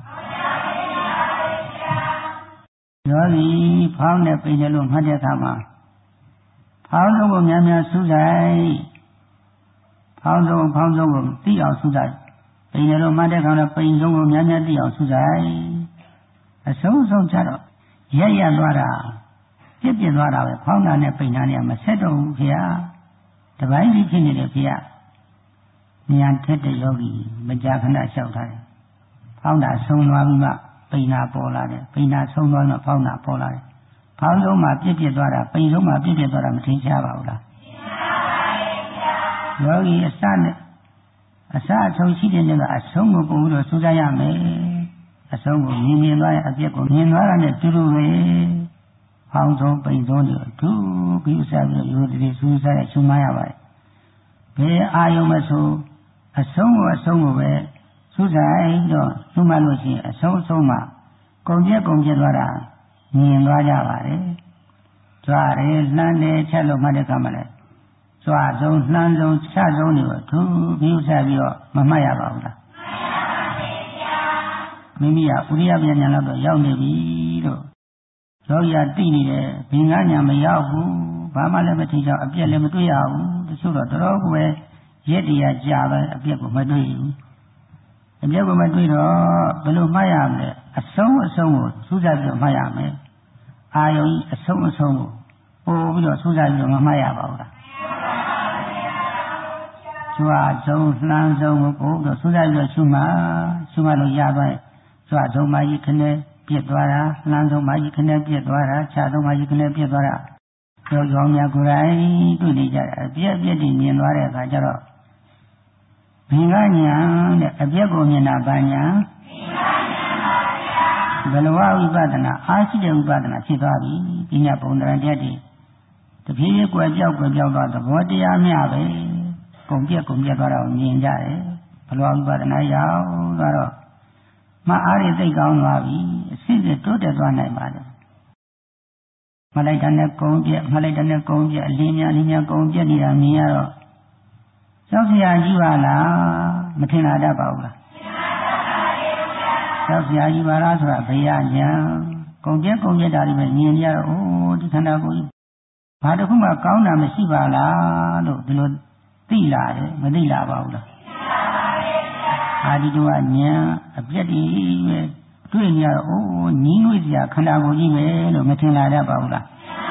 A: ယောဂီဖောင်းနဲ့ပိန်တယ်လို့မှတ်တဲ့အခါမှာဖောင်းဆုံးကိုများများစူးစိုက်ဖောင်းဆုံးကိုသိအောင်စူးစိုက်ပိန်တယ်လို့မှတ်တဲ့အခါမှာပိန်ဆုံးကိုများများသိအောင်စူးစိုက်အဆုံးကြတော့ရက်သွားတာပြစ်သွားတာပဲဖောင်းတာနဲ့ပိန်တာနဲ့မဆက်တော့ဘူးခင်ဗျာတပိုင်းကြီးဖြစ်နေတယ်ခင်ဗျာဉာဏ်ထက်တဲ့ယောဂီမကြာခဏလျှောက်ထားတယ်ဖောင်းတာဆုံးသွားပြီးမှပိန်တာပေါ်လာတယ်ပိန်တာဆုံးသွားမှဖောင်းတာပေါ်လာတယ်ဖောင်းဆုံးမှပြစ်သွားတာပိန်ဆုံးမှပြစ်သွားတာမထင်ရှားပါဘူးလားယောဂီအစအဆုံးရှိတဲ့နေ့ကအဆုံးကိုပုံပြီးတော့စူးစမ်းရမယ်အဆုံးကိုမြင်သွားရင်အပြစ်ကိုမြင်သွားတာနဲ့တူတူပဲဖောင်းဆုံးပိန်ဆုံးတွေဒုပြီးဥစားပြီးရိုးတည်းစူးစမ်းရရှုမှတ်ရပါတယ်ဘယ်အာယုံမဆိုအဆုံးကိုပဲစူးစိုက်တော့ရှုမှတ်လို့ရှိရင်အဆုံးမှကုန်ပြက်သွားတာမြင်သွားကြပါတယ်ကြွားတယ်လှမ်းတယ်ချက်လို့မှတ်တဲ့အခါမှာလည်းကြွားဆုံးလှမ်းဆုံးချက်ဆုံးတွေကိုသူပြီးဥစားပြီးတော့မမှတ်ရပါဘူးလားမိမိကဥရိယပညာလောက်တော့ရောက်နေပြီလို့ယောဂီကသိနေတယ်ဘင်္ဂညာမရောက်ဘူးဘာမှလည်းမထင်ကြအပြက်လည်းမတွေ့ရဘူးတချို့တော့တော်တော်ကိုပဲရက်တရားကြာပဲအပြက်ကိုမတွေ့ဘူးအပြက်ကိုမတွေ့တော့ဘယ်လိုမှတ်ရမလဲအဆုံးကိုစူးစမ်းပြီးတော့မှတ်ရမယ်အာယုံအဆုံးကိုပို့ပြီးတော့စူးစမ်းပြီးတော့မမှတ်ရပါဘူးလားကျွတ်ဆုံးနှမ်းဆုံးကိုပို့ပြီးတော့စူးစမ်းပြီးတော့ရှုမှလို့ရသွားရင်ကျွတ်ဆုံးမှကြီးခနဲ့ပြစ်သွားတာနှမ်းဆုံးမှကြီးခနဲ့ပြစ်သွားတာခြားဆုံးမှကြီးခနဲ့ပြစ်သွားတာကြောကြောင်များကိုယ်တိုင်တွေ့နေကြတယ်အပြက်တည်မြင်သွားတဲ့အခါကျတော့ဘင်္ဂညာတဲ့အပြက်ကိုမြင်တာဘာညာဘလဝဝိပဿနာအာရှိတဲ့ဝိပဿနာဖြစ်သွားပြီဒီညပုံတရားတည်းတဖြည်းဖြည်းကွယ်ပြောက်သွားသဘောတရားမျှပဲကုန်ပြက်သွားတာကိုမြင်ကြတယ်ဘလဝဝိပဿနာရောက်သွားတော့မအားရသိကောင်းသွားပြီအစစ်စစ်တိုးတက်သွားနိုင်ပါတယ်မလိုက်တဲ့နဲ့ကုန်ပြက်အလင်းများကုန်ပြက်နေတာမြင်ရတော့ကျောက်ဆရာကြီးပါလားမထင်လာတတ်ပါဘူးလားကျောက်ဆရာကြီးပါလားဆိုတာဘယ်ရညာကုန်ပြက်တာတွေပဲမြင်ကြတော့အိုးဒီခန္ဓာကိုယ်ကြီးဘာတစ်ခုမှကောင်းတာမရှိပါလားလို့ဒီလိုသိလာတယ်မသိလာပါဘူးလားအာဒီတော့ညာအပြက်တွေပဲတွေ့နေရတော့အိုးညီးနွေးစရာခန္ဓာကိုယ်ကြီးပဲလို့မထင်လာတတ်ပါဘူးလား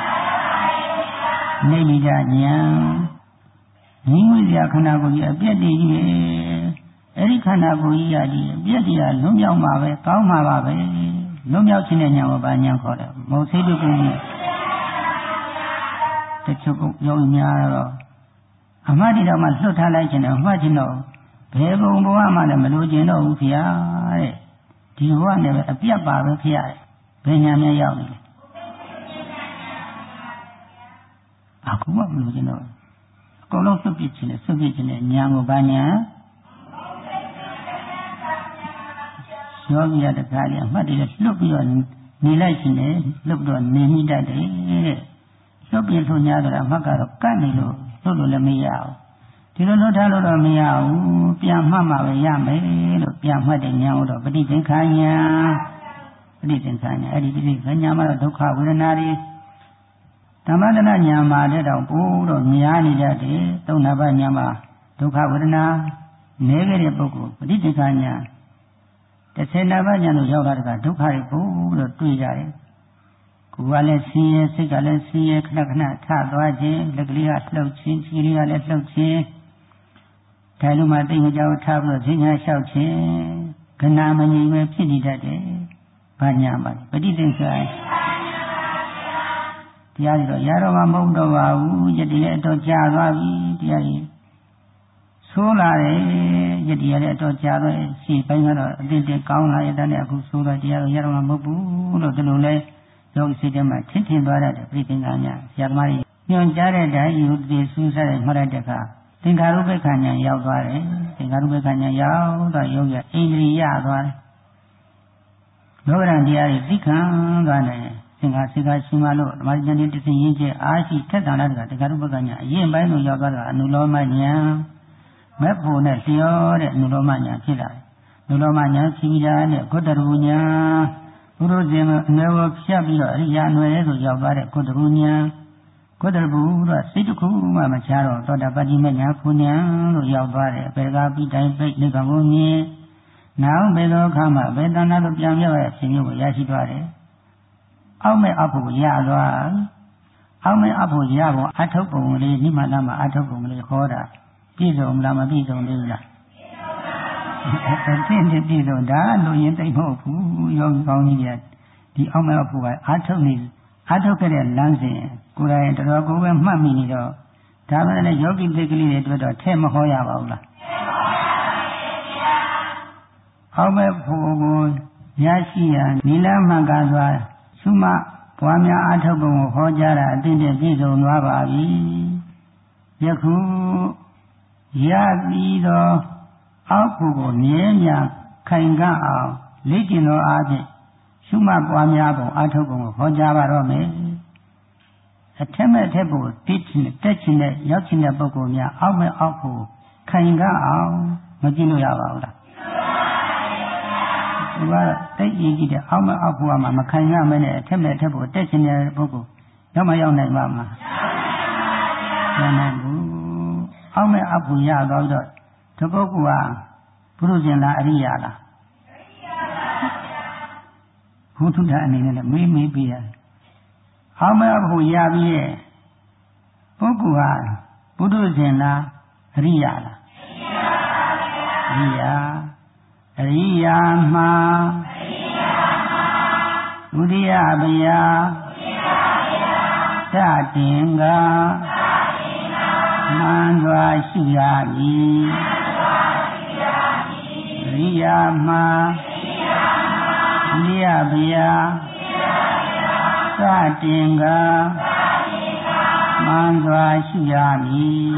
A: နေမိကြညာညီးနွေးစရာခန္ဓာကိုယ်ကြီးအပြက်တွေကြီးပဲအဲ့ဒီခန္ဓာကိုယ်ကြီးကဒီအပြက်တွေကလွတ်မြောက်မှာပဲကောင်းမှာပါပဲလွတ်မြောက်ခြင်းတဲ့ညာကိုဘာညာခေါ်တယ်မဟုတ်သေးဘူးကွကြီးတချို့ကယောဂီများတော့အမှတ်ဒီတော့မှလွတ်ထားလိုက်ခြင်းနဲ့မှတ်ခြင်းတော့ဘယ်ဘုံဘဝမှလည်းမလိုချင်တော့ဘူးခင်ဗျာတဲ့ဒီဘဝနဲ့ပဲအပြတ်ပါပဲခင်ဗျာဘယ်ညာများရောက်နေလဲအခုမှမလိုချင်တော့အကုန်လုံးစွန့်ပစ်ခြင်းနဲ့ညာကိုဘာညာယောဂီရတခါလေအမှတ်တွေလွတ်ပြီးတော့နေလိုက်ခြင်းနဲ့လွတ်ပြီးတော့နေမိတတ်တယ်တဲ့လွတ်ပြီးလို့ညာတော့အမှတ်ကတော့ကတ်နေလို့လွတ်လို့လည်းမရဘူးဒီလိုလွတ်ထားလို့တော့မရဘူးပြန်မှတ်မှပဲရမယ်လို့ပြန်မှတ်တဲ့ညာကိုတော့ပဋိသင်္ခာညာအဲ့ဒီပဋိသင်္ခာညာမှာတော့ဒုက္ခဝေဒနာတွေဓမ္မတနာညာမှာတဲ့တော့ပို့တော့များနေတတ်တယ်သုံးနာပါညာမှာဒုက္ခဝေဒနာနည်းခဲ့တဲ့ပုဂ္ဂိုလ်ပဋိသင်္ခာညာ30နာပါညာလို့ရောက်လာတဲ့ကဒုက္ခတွေပို့ပြီးတော့တွေ့ကြတယ်ကိုယ်ကလည်းဆင်းရဲစိတ်ကလည်းဆင်းရဲခဏထသွားခြင်းလက်ကလေးကလှုပ်ခြင်းခြေလေးကလည်းလှုပ်ခြင်းဒါလိုမှတိတ်မကြောက်ထားပြီးတော့ဈဉ္ညာလျှောက်ခြင်းကနာမငြိမ်ပဲဖြစ်နေတတ်တယ်။ဘာညာပါပဋိသင်္ခာတရားတွေတော့ရတော့မှမဟုတ်တော့ပါဘူးယတိလည်းအတော်ကြာသွားပြီတရားကြီးဆိုးလာတယ်ယတိလည်းအတော်ကြာသွားစီပိုင်းကတော့အတင်းတင်းကောင်းလာရတဲ့အခုဆိုးတော့တရားတော့ရတော့မှမဟုတ်ဘူးလို့ဒီလိုလဲယောဂီစိတ်ထဲမှာထင်သွားတဲ့ပြိသင်္ခာညာဆရာသမားကြီးညွှန်ကြားတဲ့တိုင်းယူပြီးစူးစမ်းတဲ့မှတ်တဲ့အခါသင်္ခါရုပ္ပခာညာရောက်သွားတယ်သင်္ခါရုပ္ပခာညာရောက်တော့ယောဂီအိန္ဒြိယသွားတယ်လောကရန်တရားတွေသိခံသွားတယ်သင်္ခါစိတ်ကရှိမှလို့ဓမ္မဉာဏ်နဲ့တသိရင်းကျအားရှိထက်တန်လာတဲ့သင်္ခါရုပ္ပခာညာအရင်ပိုင်းလို့ရောက်သွားတာအနုလောမညာမက်ဖို့နဲ့လျောတဲ့အနုလောမညာဖြစ်လာတယ်အနုလောမညာရှိတာနဲ့ဂုတ္တရူညာဘုရောဇင်အနည်းကိုဖြတ်ပြီးတော့အရိယာအနွယ်ဆိုရောက်သွားတဲ့ဂုတ္တရူညာဂုတ္တရဘူတော့စိတ်တစ်ခုမှမချတော့သောတာပတ္တိမညာခုညာလို့ရောက်သွားတယ်ဘေကပိတိုင်ပိတ်နိဗ္ဗာန်ကိုမြင်နောက်ဘေသောခါမှာဘေတနာတို့ပြန်ပြောရခြင်းမျိုးကိုရရှိသွားတယ်အောက်မဲ့အဖို့ရသွားအောက်မဲ့အဖို့ရဖို့အထုပ်ပုံလေးနိမလမှာအထုပ်ပုံလေးခေါ်တာပြည့်စုံလားမပြည့်စုံသေးလားသိနေပြီတော့ဒါလူရင်သိမဟုတ်ဘူးယောဂီကောင်းကြီးတွေဒီအောက်မဲ့အဖို့ကအာထုတ်ခဲ့တဲ့လမ်းစဉ်ကိုယ်တိုင်တော်တော်ကိုပဲမှတ်မိနေတော့ဒါမှလည်းယောဂီသိကလေးတွေအတွက်တော့ထဲမဟောရပါဘူးလားအောက်မဲ့ဖို့ကိုရရှိရနိလမှန်ကန်စွာသုမဘွားများအာထုတ်ပုံကိုဟောကြားတာအသင့်တည်းပြည့်စုံသွားပါပြီယခုရပြီးတော့အောက်ဖို့ကိုမြဲမြံခိုင်ခံ့အောင်လေ့ကျင့်သောအားဖြင့်ရှုမှတ်ပွားများပုံအာထုတ်ပုံကိုဟောကြားပါတော့မယ်အထက်မဲ့ထက်ဖို့တက်ချင်တဲ့ရောက်ချင်တဲ့ပုဂ္ဂိုလ်များအောက်မဲ့အောက်ဖို့ခိုင်ခံ့အောင်မကြည့်လို့ရပါဘူးလားသူကတိတ်ကြီးတဲ့အောက်မအောက်ဘုရားမှာမခံရမနဲ့အထက်မဲ့အထက်ဘုတက်ချင်တဲ့ပုဂ္ဂိုလ်ရောက်မရောက်နိုင်ပါမှာမနိုင်ဘူးအောက်မဲ့အောက်ဘုရတော့ဒီပုဂ္ဂိုလ်ကဘုရုရှင်လားအရိယာလားဘုထုထအနေနဲ့လည်းမေးပြရတယ်အောက်မဲ့အောက်ဘုရပြီးရဲ့ပုဂ္ဂိုလ်ကဘုရုရှင်လားအရိယာလားအရိယာမှာဒုတိယဗျာတတင်ကမှန်စွာရှိရမည်အရိယာမှာဒုတိယဗျာတတင်ကမှန်စွာရှိရမည်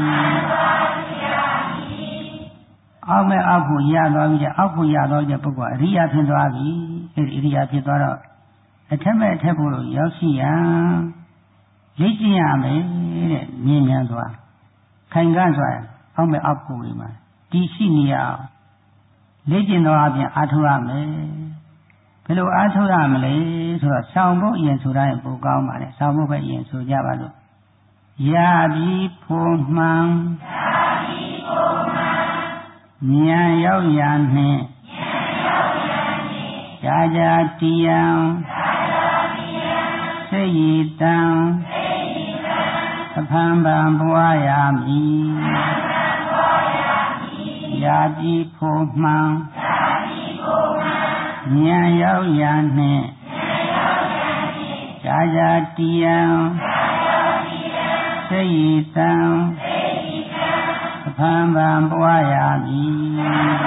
A: အောက်မဲ့အောက်ကိုရသွားပြီအောက်ကိုရသွားတဲ့ပုဂ္ဂိုလ်အရိယာဖြစ်သွားပြီအဲဒီအရိယာဖြစ်သွားတော့အထက်မဲ့အထက်ဘုလို့ရောက်ရှိရန်လေ့ကျင့်ရမယ်တဲ့မြင်မြန်စွာခိုင်ခံ့စွာအောက်မဲ့အောက်ကိုဝင်မှာတည်ရှိနေရအောင်လေ့ကျင့်တော့အပြင်အားထုတ်ရမယ်ဘယ်လိုအားထုတ်ရမလဲဆိုတော့ဆောင်းဖို့အရင်ဆိုတိုင်းပိုကောင်းပါလေဆောင်းဖို့ပဲအရင်ဆိုကြပါလို့ရပြီးဖို့မှန်ဉာဏ်ရောက်ရနှင့်ကြာကြာတရားစိတ်ရည်တံအဖန်ပန်ပွားရမည်ရာပြီးဖို့မှန်ဉာဏ်ရောက်ရနှင့်ကြာကြာတရားစိတ်ရည်တံအဖန်ပန်ပွားရမည်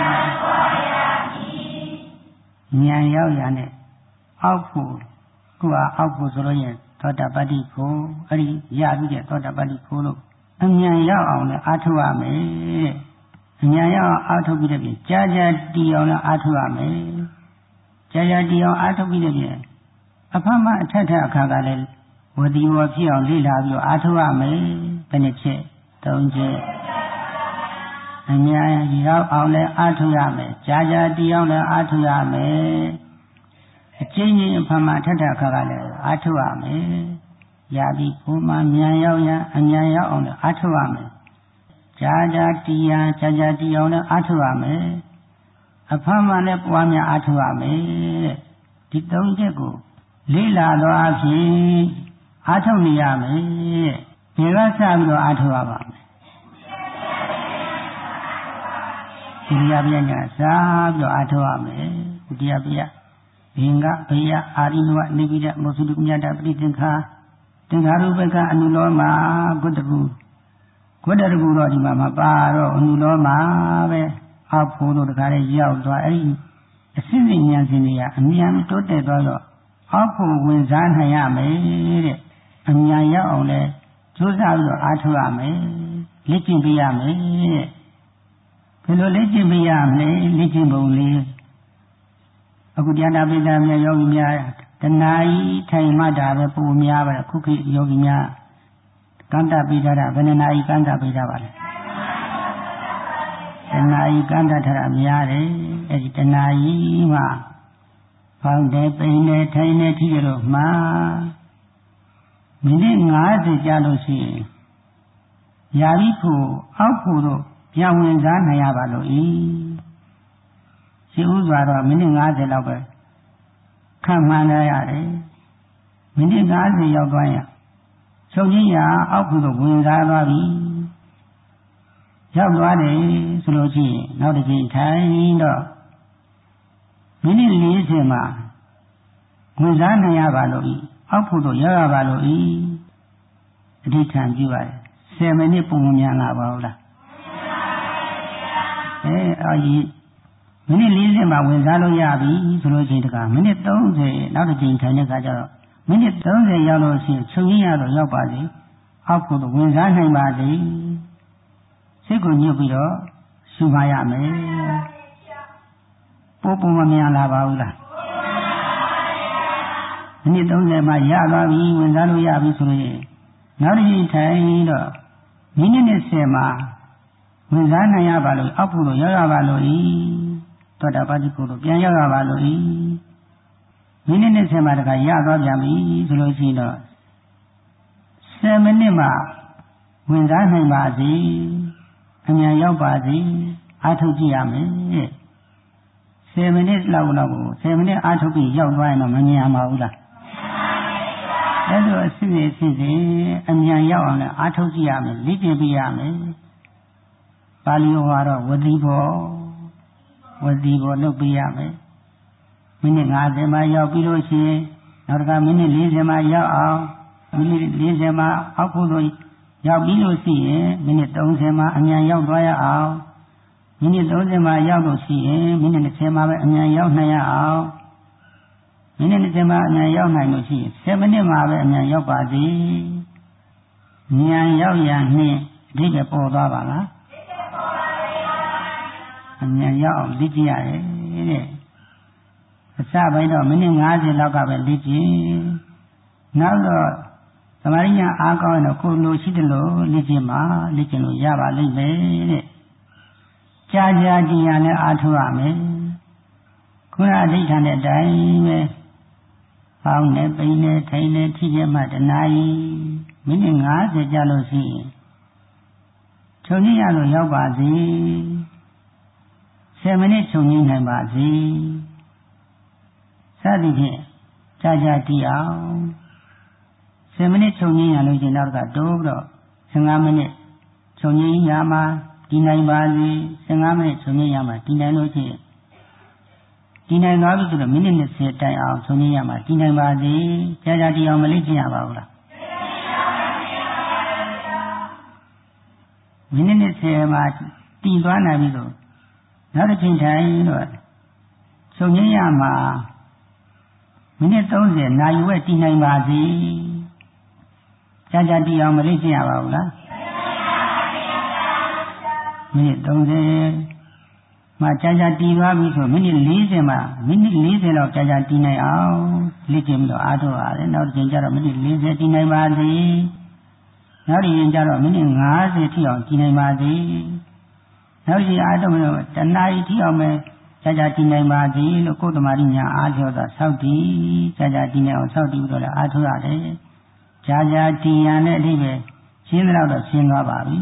A: ဉာဏ်ရောက်ရနဲ့အောက်ဖို့ခုအောက်ဖို့ဆိုလို့ရင်သောတာပတ္တိဖို့အဲ့ဒီရပြီးတဲ့သောတာပတ္တိဖို့လို့အဉာဏ်ရောက်အောင်လည်းအားထုတ်ရမယ်တဲ့အဉာဏ်ရောက်အောင်အားထုတ်ပြီးတဲ့ပြင်ကြာကြာတည်အောင်လည်းအားထုတ်ရမယ်ကြာကြာတည်အောင်အားထုတ်ပြီးတဲ့ပြင်အဖမအထက်ထအခါကလည်းဝတိဝဖြစ်အောင်လေ့လာပြီးတော့အားထုတ်ရမယ်ဘယ်နှချက်၃ချက်အဉာဏ်ရောက်အောင်လည်းအားထုတ်ရမယ်ကြာကြာတည်အောင်လည်းအားထုတ်ရမယ်အချင်းချင်းအဖမအထက်ထအခါကလည်းအားထုတ်ရမယ်ရပြီးဘုမဉာဏ်ရောက်ရန်အဉာဏ်ရောက်အောင်လည်းအားထုတ်ရမယ်ကြာကြာတည်ရန်ကြာကြာတည်အောင်လည်းအားထုတ်ရမယ်အဖမလည်းပွားများအားထုတ်ရမယ်ဒီ၃ချက်ကိုလေ့လာတော့အဖြစ်အားထုတ်နေရမယ်ဒီကစပြီးတော့အားထုတ်ရပါမယ်ဒီရပြညာစားပြီးတော့အားထုတ်ရမယ်ဒီရပြဘင်္ဂဘေယအာရိနဝနိဗ္ဗိဒမောသုတ္တမြတ်တာပရိသင်္ခာသင်္ခါရုပ္ပကအနုလောမဂုတ္တကူတော့ဒီမှာမပါတော့အနုလောမပဲအောက်ဖို့တို့တခါလေးရောက်သွားအဲ့ဒီအစစ်စစ်ဉာဏ်ရှင်တွေကအမြန်တိုးတက်သွားတော့အောက်ဖို့ဝင်စားနိုင်ရမယ်တဲ့အမြန်ရောက်အောင်လဲကြိုးစားပြီးတော့အားထုတ်ရမယ်လေ့ကျင့်ပေးရမယ်ဘယ်လိုလေ့ကျင့်ပေးရမလဲလေ့ကျင့်ပုံလေးအခုတရားနာပိဋကများယောဂီများတဏှာကြီးထိုင်မှတ်တာပဲပုံများပါခုခေတ်ယောဂီများကန္တပိဋကတာဘယ်နှနာကြီးကန္တပိဋကပါလဲတဏှာကြီးကန္တထတာများတယ်အဲ့ဒီတဏှာကြီးမှဖောင်းတယ်ပိန်တယ်ထိုင်တယ်ထိတယ်လို့မှာမိနစ်50ကြာလို့ရှိရင်ယာပြီးဖို့အောက်ဖို့တို့ပြန်ဝင်စားနိုင်ရပါလို့ဤရှိဥစွာတော့မိနစ်50လောက်ပဲခံမှန်းရရတယ်မိနစ်50ရောက်သွားရင်ချုပ်ချင်းရာအောက်ဖို့တို့ဝင်စားသွားပြီရောက်သွားတယ်ဆိုလို့ရှိရင်နောက်တစ်ချိန်ထိုင်တော့မိနစ်40မှာဝင်စားနိုင်ရပါလို့ဤအောက်ဖို့တို့ရောက်ရပါလို့ဤအဋ္ဌထံပြုပါတယ်10မိနစ်ပုံများလာပါဘူးလားအာကြီးမိနစ်40မှာဝင်စားလို့ရပြီဆိုလို့ချင်းတကမိနစ်30နောက်တစ်ချိန်ထိုင်တဲ့အခါကျတော့မိနစ်30ရောက်လို့ရှိရင်ချုပ်ရင်းရတော့ရောက်ပါစေအောက်ဖို့ဝင်စားနိုင်ပါစေစိတ်ကိုညှို့ပြီးတော့ရှုမှရမယ်ပို့ပုံမများလာပါဘူးလားမိနစ်30မှာရသွားပြီဝင်စားလို့ရပြီဆိုလို့နောက်တစ်ချိန်ထိုင်တော့မိနစ်20မှာဝင်စားနိုင်ရပါလို့အောက်ဖို့ရောက်ရပါလို့ဤသောတာပတိကိုပြန်ရောက်ရပါလို့မိနစ်20မှာတခါရသွားပြန်ပြီဆိုလို့ရှိရင်တော့10မိနစ်မှာဝင်စားနိုင်ပါစေအမြန်ရောက်ပါစေအားထုတ်ကြည့်ရမယ်10မိနစ်လောက်ကို10မိနစ်အားထုတ်ပြီးရောက်သွားရင်တော့မမြင်ပါဘူးလားအဲ့လိုအစစ်အစစ်အမြန်ရောက်အောင်လည်းအားထုတ်ကြည့်ရမယ်လေ့ကျင့်ပြရမယ်ပါဠိတော်ကတော့ဝတိဘောလုပ်ပြရမယ်မိနစ်50မှာရောက်ပြီးလို့ရှိရင်နောက်တစ်ခါမိနစ်40မှာရောက်အောင်မိနစ်40မှာအောက်ဖို့လို့ရောက်ပြီးလို့ရှိရင်မိနစ်30မှာအမြန်ရောက်သွားရအောင်မိနစ်30မှာရောက်လို့ရှိရင်မိနစ်20မှာပဲအမြန်ရောက်နိုင်ရအောင်မိနစ်20မှာအမြန်ရောက်နိုင်လို့ရှိရင်10မိနစ်မှာပဲအမြန်ရောက်ပါစေမြန်ရောက်ရနှင့်အဓိပ္ပာယ်ပေါ်သွားပါလားအမြန်ရောက်အောင်လေ့ကျင့်ရတယ်တဲ့အစပိုင်းတော့မိနစ်50လောက်ကပဲလေ့ကျင့်နောက်တော့သမာဓိညာအားကောင်းရင်တော့ကိုယ်လိုရှိတယ်လို့လေ့ကျင့်လို့ရပါလိမ့်မယ်တဲ့ကြာကြာကြည်ရနဲ့အားထုတ်ရမယ်ခုနအဋ္ဌာန်တဲ့အတိုင်းပဲပေါင်းနေပိန်နေထိုင်နေထိကျမှတနာရီမိနစ်50ကြာလို့ရှိရင်ခြုံငင်းရလို့ရောက်ပါစေ10မိနစ်ခြုံငင်းနိုင်ပါစေစသည်ဖြင့်ကြာကြာတည်အောင်10မိနစ်ခြုံငင်းရလို့ရှင်တော့တိုးတော့15မိနစ်ခြုံငင်းရမှာတည်နိုင်ပါစေ15မိနစ်ခြုံငင်းရမှာတည်နိုင်လို့ရှိရင်တည်နိုင်သွားပြီဆိုတော့မိနစ်20တိုင်အောင်ခြုံငင်းရမှာတည်နိုင်ပါစေကြာကြာတည်အောင်မလေ့ကျင့်ရပါဘူးလားမိနစ်20မှာတည်သွားနိုင်ပြီဆိုနောက်တစ်ချိန်ထိုင်တော့ခြုံငင်းရမှာမိနစ်30နာရီဝက်တည်နိုင်ပါစေကြာကြာတည်အောင်မလေ့ကျင့်ရပါဘူးလားမိနစ်30မှာကြာကြာတည်သွားပြီဆိုမိနစ်40မှာမိနစ်40လောက်ကြာကြာတည်နိုင်အောင်လေ့ကျင့်ပြီးတော့အားထုတ်ရတယ်နောက်တစ်ချိန်ကျတော့မိနစ်40တည်နိုင်ပါစေနောက်တစ်ချိန်ကျတော့မိနစ်50ထိအောင်တည်နိုင်ပါစေနောက်တစ်ချိန်အားထုတ်လို့တနာရီထိအောင်ပဲကြာကြာတည်နိုင်ပါစေလို့ကိုယ်တမာရီညာအားထုတ်တာဆောက်တည်ကြာကြာတည်နေအောင်ဆောက်တည်ပြီးတော့လည်းအားထုတ်ရတယ်ကြာကြာတည်ရတဲ့အဓိပ္ပာယ်ရှင်းတော့ရှင်းသွားပါပြီ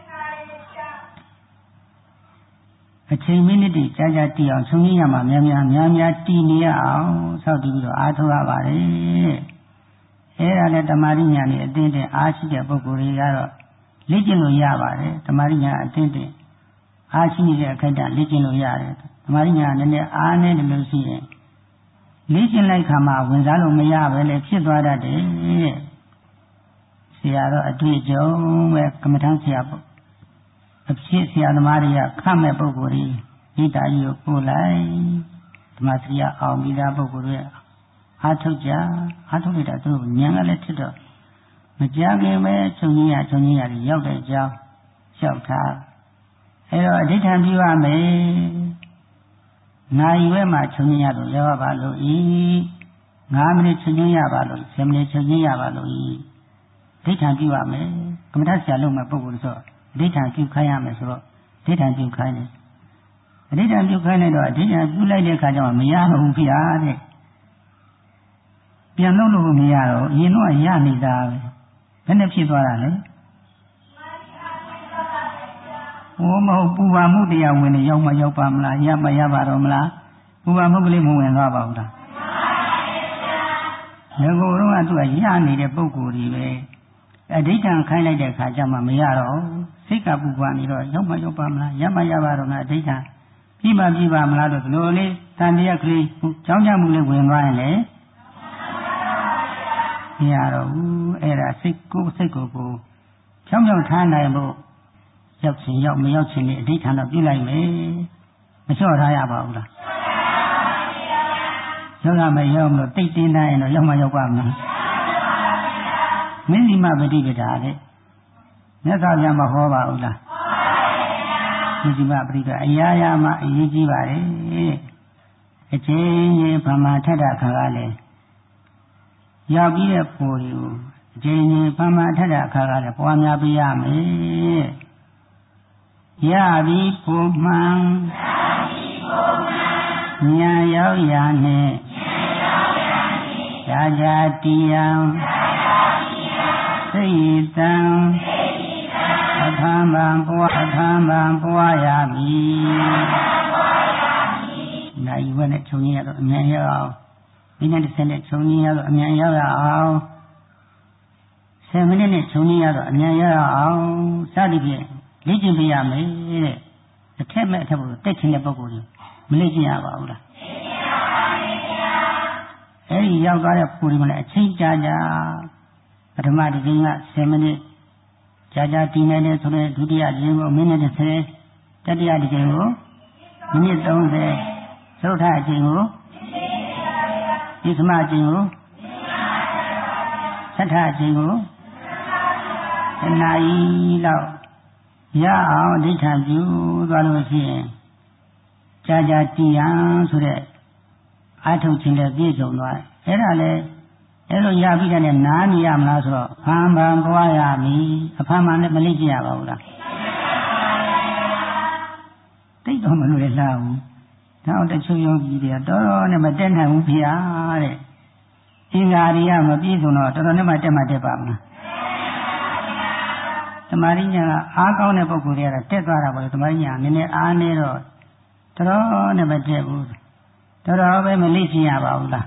A: အချိန်မိနစ်ကြာကြာတည်အောင်ဆုံးရရမှာများများတည်နေရအောင်ဆောက်တည်ပြီးတော့အားထုတ်ရပါတယ်အဲ့ဒါနဲ့တမာရီညာနဲ့အတင်းတင်းအားရှိတဲ့ပုဂ္ဂိုလ်တွေကတော့လေ့ကျင့်လို့ရပါတယ်တမာရီညာအတင်းတင်းအားရှိနေတဲ့အခိုက်အတန့်လေ့ကျင့်လို့ရတယ်တမာရီညာနည်းနည်းအားနေတယ်လို့ရှိရင်လေ့ကျင့်လိုက်ခါမှဝင်စားလို့မရပဲလေဖြစ်သွားတတ်တယ်ဆရာတော့အတွေ့အကြုံပဲကမ္မထမ်းဆရာပေါ့အဖြစ်ဆရာသမားတွေကခတ်မဲ့ပုဂ္ဂိုလ်တွေမိသားကြီးကိုပို့လိုက်ဓမ္မစရိယအောင်ပြီးသားပုဂ္ဂိုလ်တွေအားထုတ်ကြအားထုတ်လိုက်တာသူဉာဏ်ကလည်းဖြစ်တော့မကြခင်ပဲခြုံကြီးရတွေရောက်တဲ့အကြောင်းလျှောက်ထားအဲတော့အဋ္ဌံပြုရမယ်နိုင်ဝဲမှာခြုံကြီးရလို့ရောက်ပါလို့9မိနစ်ခြုံကြီးရပါလို့10မိနစ်ခြုံကြီးရပါလို့အဋ္ဌံပြုရမယ်ကမ္မထဆရာလုံးမဲ့ပုဂ္ဂိုလ်ဆိုအဋ္ဌံပြုခိုင်းရမယ်ဆိုတော့အဋ္ဌံပြုခိုင်းတယ်အဋ္ဌံပြုခိုင်းလိုက်တော့အဋ္ဌံပြုလိုက်တဲ့အခါကျမှမရတော့ဘူးဗျာတဲ့ပြန်လုပ်လို့မရတော့အရင်တော့ရနေတာပဲဘယ်နဲ့ဖြစ်သွားတာလဲမဟုတ်ပူပါမှုတရားဝင်နေရောက်မှရောက်ပါမလားရမှရပါတော့မလားပူပါမှုကလေးမဝင်သွားပါဘူးလားငါကတော့သူကရနေတဲ့ပုံကိုယ်ကြီးပဲအဋ္ဌံခိုင်းလိုက်တဲ့အခါကျမှမရတော့စိတ်ကပူပါနေတော့ရောက်မှရောက်ပါမလားရမှရပါတော့မလားအဋ္ဌံပြပါမလားတော့ဒီလိုလေးတန်တရားကလေးကြောင်းကြမှုလေးဝင်သွားရင်လေမရတော့ဘူးအဲ့ဒါစိတ်ကိုဖြောင်းထားနိုင်ဖို့ရောက်ချင်ရောက်မရောက်ချင်ဒီအဋ္ဌံတော့ပြုလိုက်မယ်မလျှော့ထားရပါဘူးလားရောက်ရမယ်ရောက်မလို့တိတ်တင်းတိုင်းတော့ရောက်မှရောက်ပါမလားမင်းဒီမပฏิပဒါလေမြတ်စွာဘုရားမဟောပါဘူးလားမင်းဒီမပฏิပဒါအရာရာမှာအရေးကြီးပါလေအချင်းချင်းဗမာထက်တာခါကလည်းရောက်ပြီးတဲ့ပိုတွေကိုအချင်းချင်းဗမာထက်တာခါကလည်းပွားများပေးရမယ်ရပြီပုံမှန်ဉာဏ်ရောက်ရာနှင့်ကြာကြာတည်ရန်စိတ်တံအထံဗံပွားရမည်နိုင်ဝဲနဲ့ခြုံရတော့အမြန်ရောက်အောင်မိနစ်30နဲ့ခြုံရတော့အမြန်ရောက်ရအောင်10မိနစ်နဲ့ခြုံရတော့အမြန်ရောက်အောင်စသည်ဖြင့်လေ့ကျင့်ပြရမယ်တဲ့အထက်မဲ့အထက်ကိုတက်ချင်တဲ့ပုဂ္ဂိုလ်ကြီးမလေ့ကျင့်ရပါဘူးလားအဲဒီရောက်သွားတဲ့ပူရီမလည်းအချိန်ကြာကြာပထမတစ်ချိန်က10မိနစ်ကြာကြာတည်နေတယ်ဆိုတဲ့ဒုတိယချိန်ကိုမိနစ်30တတိယတစ်ချိန်ကိုမိနစ်30သုထအချိန်ကိုဒီသမအချိန်ကိုသတ္ထအချိန်ကိုတနာရီလောက်ရအောင်ဒိဋ္ဌံပြုသွားလို့ရှိရင်ကြာကြာတည်ရန်ဆိုတဲ့အာထုတ်ခြင်းနဲ့ပြည့်စုံသွားအဲ့ဒါလေအဲ့လိုရပြီးတဲ့နားနေရမလားဆိုတော့ဖန်ပွားရမည်အဖန်မှလည်းမလေ့ကျင့်ရပါဘူးလားသိတော့မလို့လေလားဘူးနောက်တချို့ယောဂီတွေတော်တော်နဲ့မတက်နိုင်ဘူးဗျာတဲ့အင်္ဂါတွေကမပြည့်စုံတော့တော်တော်နဲ့မှတက်ပါမလားသမာဓိညာကအားကောင်းတဲ့ပုဂ္ဂိုလ်တွေကတော့တက်သွားတာပေါ့လေသမာဓိညာနည်းနည်းအားနေတော့တော်တော်နဲ့မတက်ဘူးတော်တော်ပဲမလေ့ကျင့်ရပါဘူးလား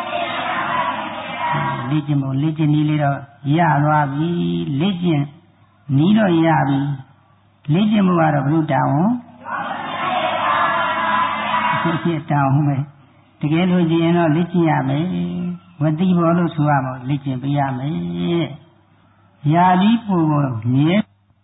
A: လေ့ကျင့်ဖို့လေ့ကျင့်နည်းလေးတော့ရသွားပြီလေ့ကျင့်နည်းတော့ရပြီလေ့ကျင့်မှုကတော့ဘုရားတောင်းဖြစ်တောင်းမယ်တကယ်လို့ကျင်တော့လေ့ကျင့်ရမယ်ဝတိဘောလို့ဆိုရမှာလေ့ကျင့်ပေးရမယ်ယာပြီးပုံကိုမြဲ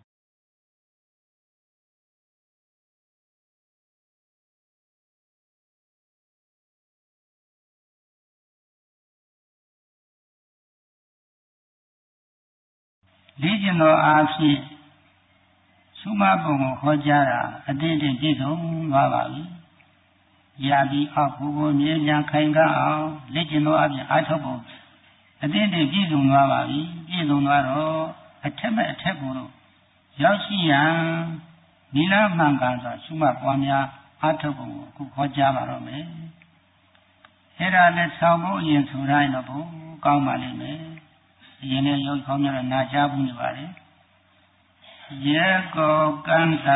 A: လေ့ကျင့်သောအားဖြင့်သုမပုံကိုဟောကြားတာအတိအကျပြည့်စုံသွားပါပြီ။ယာပြီးအောက်ကိုမြဲပြန်ခိုင်ကအောင်လေ့ကျင့်သောအားဖြင့်အားထုတ်ပုံအတိအကျပြည့်စုံသွားပါပြီ။ပြည့်စုံသွားတော့အထက်မဲ့အထက်ကိုရောက်ရှိရန်နိလမှန်ကန်စွာသုမပွားများအားထုတ်ပုံကိုအခုဟောကြားပါတော့မယ်။အဲ့ဒါနဲ့ဆောင်းဖို့အရင်ဆိုတိုင်းတော့ဘုကောင်းပါလိမ့်မယ်။အရင်နဲ့ရုပ်ကောင်းများတော့နာကြားဘူးနေပါလေ။ရေကိုကံသာ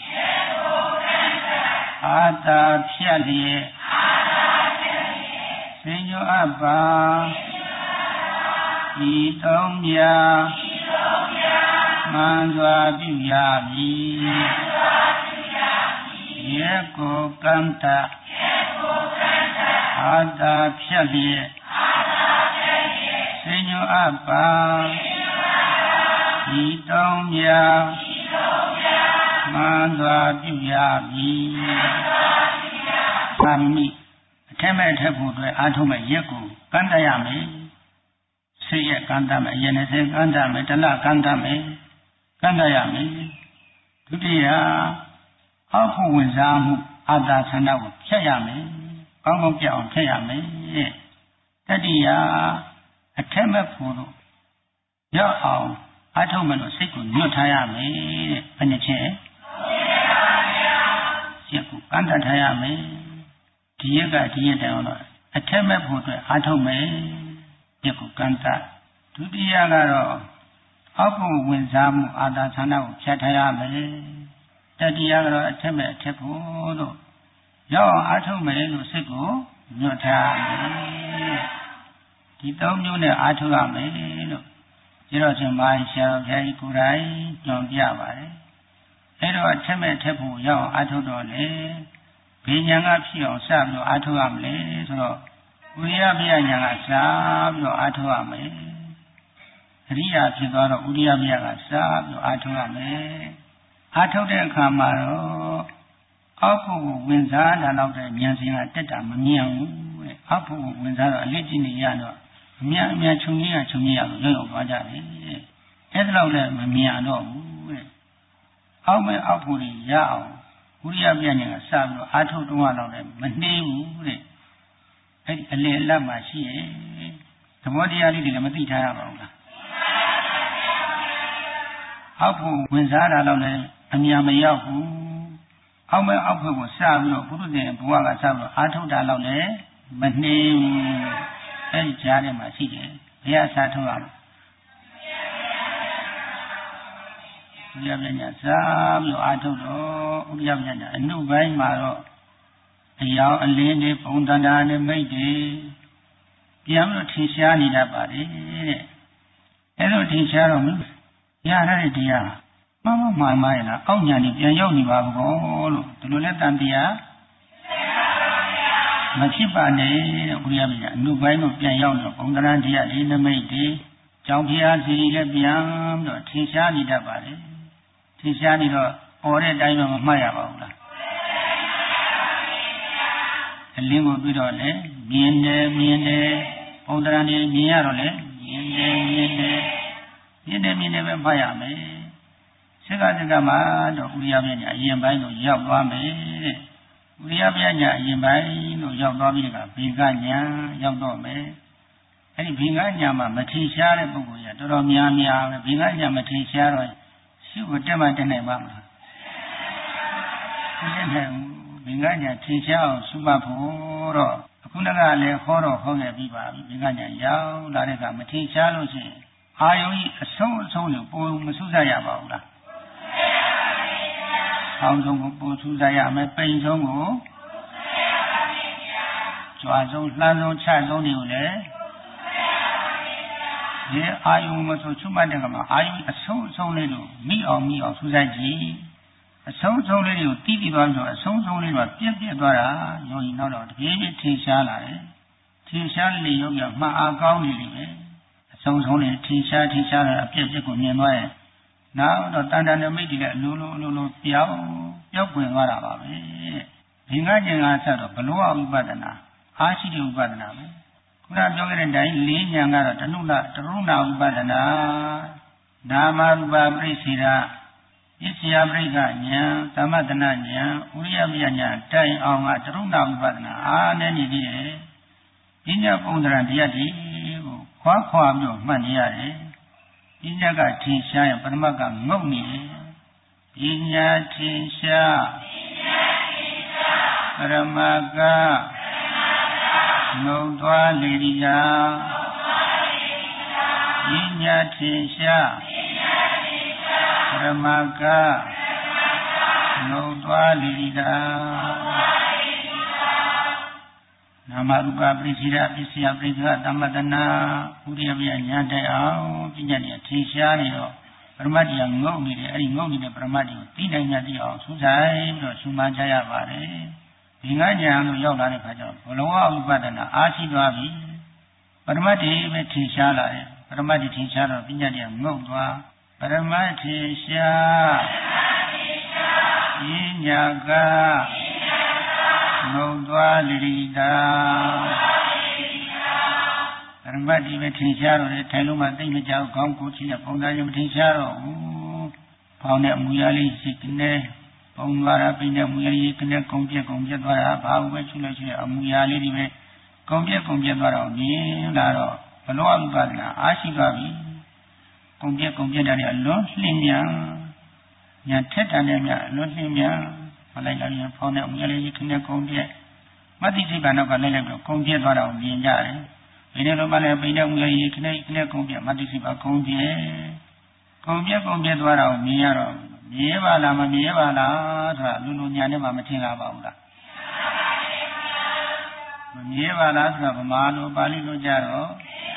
A: အာတာဖြတ်လျက်စင်ညောအပ်ပါဤသုံးမြမှန်စွာပြုရမည်ရေကိုကံသာအာတာဖြတ်လျက်စင်ညောအပ်ပါဤသုံးမြမှန်စွာပြုရမည်သာမိအထက်မဲ့အထက်ဖို့အတွက်အားထုတ်မဲ့ရက်ကိုကန့်တတ်ရမယ်စိတ်ရကန့်တတ်မယ်အရင်နဲ့စိတ်ကန့်တတ်မယ်တလကန့်တတ်မယ်ကန့်တတ်ရမယ်ဒုတိယအောက်ဖို့ဝင်စားမှုအာသာဆန္ဒကိုဖြတ်ရမယ်ကောင်းကောင်းပြအောင်ဖြတ်ရမယ်တတိယအထက်မဲ့ဖို့လို့ရောက်အောင်အားထုတ်မယ်လို့စိတ်ကိုညွတ်ထားရမယ်တဲ့ဘယ်နှချက်စိတ်ကိုကန့်တတ်ထားရမယ်ဒီရက်ကဒီရက်တောင်တော့အထက်မဲ့ဖို့အတွက်အားထုတ်မယ်စိတ်ကိုကန့်တတ်ဒုတိယကတော့အောက်ဖို့ဝင်စားမှုအာသာဆန္ဒကိုဖြတ်ထားရမယ်တတိယကတော့အထက်မဲ့အထက်ဖို့လို့ရောက်အောင်အားထုတ်မယ်လို့စိတ်ကိုညွတ်ထားရမယ်ဒီသုံးမျိုးနဲ့အားထုတ်ရမယ်လို့ဒီတော့ရှင်မိုင်းဆရာတော်ဘုရားကြီးကိုယ်တိုင်ညွှန်ပြပါတယ်အဲတော့အထက်မဲ့ထက်ဖို့ရောက်အားထုတ်တော့လေဘယ်ညာကဖြစ်အောင်စပြီးတော့အားထုတ်ရမလဲဆိုတော့ဝိရိယပြညာကစပြီးတော့အားထုတ်ရမယ်အရိယာဖြစ်သွားတော့ဥရိယပြကစပြီးတော့အားထုတ်ရမယ်အားထုတ်တဲ့အခါမှာတော့အောက်ဖို့ဝင်စားတာတော့တဲ့ဉာဏ်စဉ်ကတက်တာမမြင်ဘူးတဲ့အောက်ဖို့ဝင်စားတော့အလေးကျင့်နေရတော့အများခြုံကြီးကခြုံကြီးရလို့ရောက်သွားကြတယ်အဲ့ဒါတော့လည်းမမြင်တော့ဘူးတဲ့အောက်မဲ့အောက်ဖို့ရအောင်ဝိရိယပြညာကစပြီးတော့အားထုတ်တော့လည်းမနှေးဘူးတဲ့အဲ့ဒီအလေအလတ်မှရှိရဲ့သဘောတရားလေးတွေလည်းမသိထားရပါဘူးလားအောက်ဖို့ဝင်စားတာတော့လည်းအများမရောက်ဘူးအောက်မဲ့အောက်ဘက်ကိုစပြီးတော့ဘုရုဇင်ဘဝကစပြီးတော့အာထုတ်တာလောက်လည်းမနှေးဘူးအဲဒီကြားထဲမှာရှိတယ်ဘယ်အစားထုတ်ရလဲဥရိယပညာစားပြီးတော့အာထုတ်တော့ဥရိယပညာအနုပိုင်းမှာတော့အယောင်အလင်းတွေပုံတန်တာနဲ့မိတ်တွေပြန်ပြီးတော့ထင်ရှားနေတတ်ပါလေတဲ့အဲလိုထင်ရှားတော့ရတဲ့တရားမှန်မှန်လားအောက်ညာနေပြန်ရောက်နေပါဘောလို့ဒီလိုနဲ့တန်တရားမဖြစ်ပါနဲ့တဲ့ဥရိယပညာအနုပိုင်းကိုပြန်ရောက်တော့ပုံတန်တရားဒီနမိတ်တွေကြောင့်ဖျားစီလည်းပြန်ပြီးတော့ထင်ရှားနေတတ်ပါလေထင်ရှားနေတော့ပေါ်တဲ့အတိုင်းတော့မမှတ်ရပါဘူးလားအလင်းကိုပြီးတော့လေမြင်တယ်ပုံတန်တွေမြင်ရတော့လေမြင်တယ်ပဲမှတ်ရမယ်စိတ်ကမှာတော့ဥရိယပညာအရင်ပိုင်းကိုရောက်သွားမယ်တဲ့ဥရိယပညာအရင်ပိုင်းကိုရောက်သွားပြီးကဘေကညာရောက်တော့မယ်အဲ့ဒီဘေကညာမှာမထင်ရှားတဲ့ပုဂ္ဂိုလ်ကြီးတော်တော်များပဲဘေကညာမထင်ရှားတော့ရှုကိုတက်မှတက်နိုင်ပါမလားတက်နိုင်ဘေကညာထင်ရှားအောင်ရှုမှတ်ဖို့တော့အခုနကလည်းဟောတော့ဟောခဲ့ပြီးပါပြီဘေကညာရောက်လာတဲ့ကမထင်ရှားလို့ရှိရင်အာယုံကြီးအဆုံးလို့ပုံမစုစရပါဘူးလားအောင်ဆုံးကိုပုံစုစရမယ်ပိန်ဆုံးကိုကြွားဆုံးလှမ်းဆုံးချဆုံးတွေကိုလည်းဒီအာယုံမဆိုချုပ်မှတ်တဲ့ကမှာအာယုံအဆုံးလေးလို့မိအောင်စူးစိုက်ကြည့်အဆုံးလေးကိုတီးသွားပြီးတော့အဆုံးလေးကပြက်သွားတာယောဂီနောက်တော့တပြေးပြေးထင်ရှားလာတယ်ထင်ရှားလေယောဂီကမှအားကောင်းနေလိမ့်မယ်အဆုံးလေးထင်ရှားလာအပြက်ကိုမြင်သွားရင်နောက်တော့တန်တန်နမိတ်တွေလည်းအလိုလိုပြောက်ွယ်သွားတာပါပဲဒီငါကျင်ကဆက်တော့ဘလောဝိပဿနာအာရှိတိဥပဒနာပဲခုနပြောခဲ့တဲ့အတိုင်းလေးဉာဏ်ကတော့တရုဏဥပဒနာနာမရူပပရိစ္ဆေဒပစ္စယပရိက္ခဉာဏ်သမတနာဉာဏ်ဥရိယပညာတိုင်အောင်ကတရုဏဥပဒနာအားနဲ့နေသေးတယ်ပညာပုံသဏ္ဍာန်တရားတွေကိုခွာပြီးတော့မှတ်နေရတယ်ပညာကထင်ရှားရင်ပရမတ်ကငုတ်နေတယ်ပညာထင်ရှားပရမတ်ကငုံသွားလေဒီကပညာထင်ရှားပရမတ်ကငုံသွားလေဒီကနာမရူပပရိစ္ဆေဒပစ္စယပရိက္ခသမတနာဥရိယပညာတိုင်အောင်ပညာနဲ့ထင်ရှားနေတော့ပရမတ်ကြီးငုံနေတယ်အဲ့ဒီငုံနေတဲ့ပရမတ်ကြီးကိုသိနိုင်ကြသိအောင်စူးစိုက်ပြီးတော့ရှုမှတ်ကြရပါတယ်ဒီငါညာလို့ရောက်လာတဲ့ခါကျတော့ဘလောဝဥပဒနာအားရှိသွားပြီပရမတ်ကြီးပဲထင်ရှားလာတယ်ပရမတ်ကြီးထင်ရှားတော့ပညာကြီးငုံသွားပရမတ်ထင်ရှားပညာကငုံသွားလိတာပရမတ်ကြီးပဲထင်ရှားတော့တယ်ထိုင်လို့မှသိမကြောက်ခေါင်းကိုချီတဲ့ပုံသားကြီးမထင်ရှားတော့ဘူးဖောင်းတဲ့အမူအရာလေးရှိကနေပုံသွားတာပိနေမူရည်ကနေကုံပြက်သွားတာဘာလို့ပဲချူလို့ရှိရင်အမူအရာလေးတွေပဲကုံပြက်သွားတော့မြင်လာတော့ဘလောဥပဒနာအားရှိသွားပြီကုံပြက်တာတွေအလွန်လှင်မြန်ညာထက်တာနဲ့မြအလွန်လှင်မြန်မလိုက်လာရင်ဖောင်းတဲ့အမူအရာလေးကနေကုံပြက်မသိစိတ်ကနောက်ကလိုက်တော့ကုံပြက်သွားတာကိုမြင်ကြတယ်ဘယ်နဲ့တော့မှလည်းပိနေမူရည်ကနေကုံပြက်မသိစိတ်ပါကုံပြက်သွားတာကိုမြင်ရတော့မြဲပါလားမမြဲပါလားဆိုတာလူညာနဲ့မှမထင်လာပါဘူးလားမမြဲပါလားဆိုတာဗမာလိုပါဠိလိုကြတော့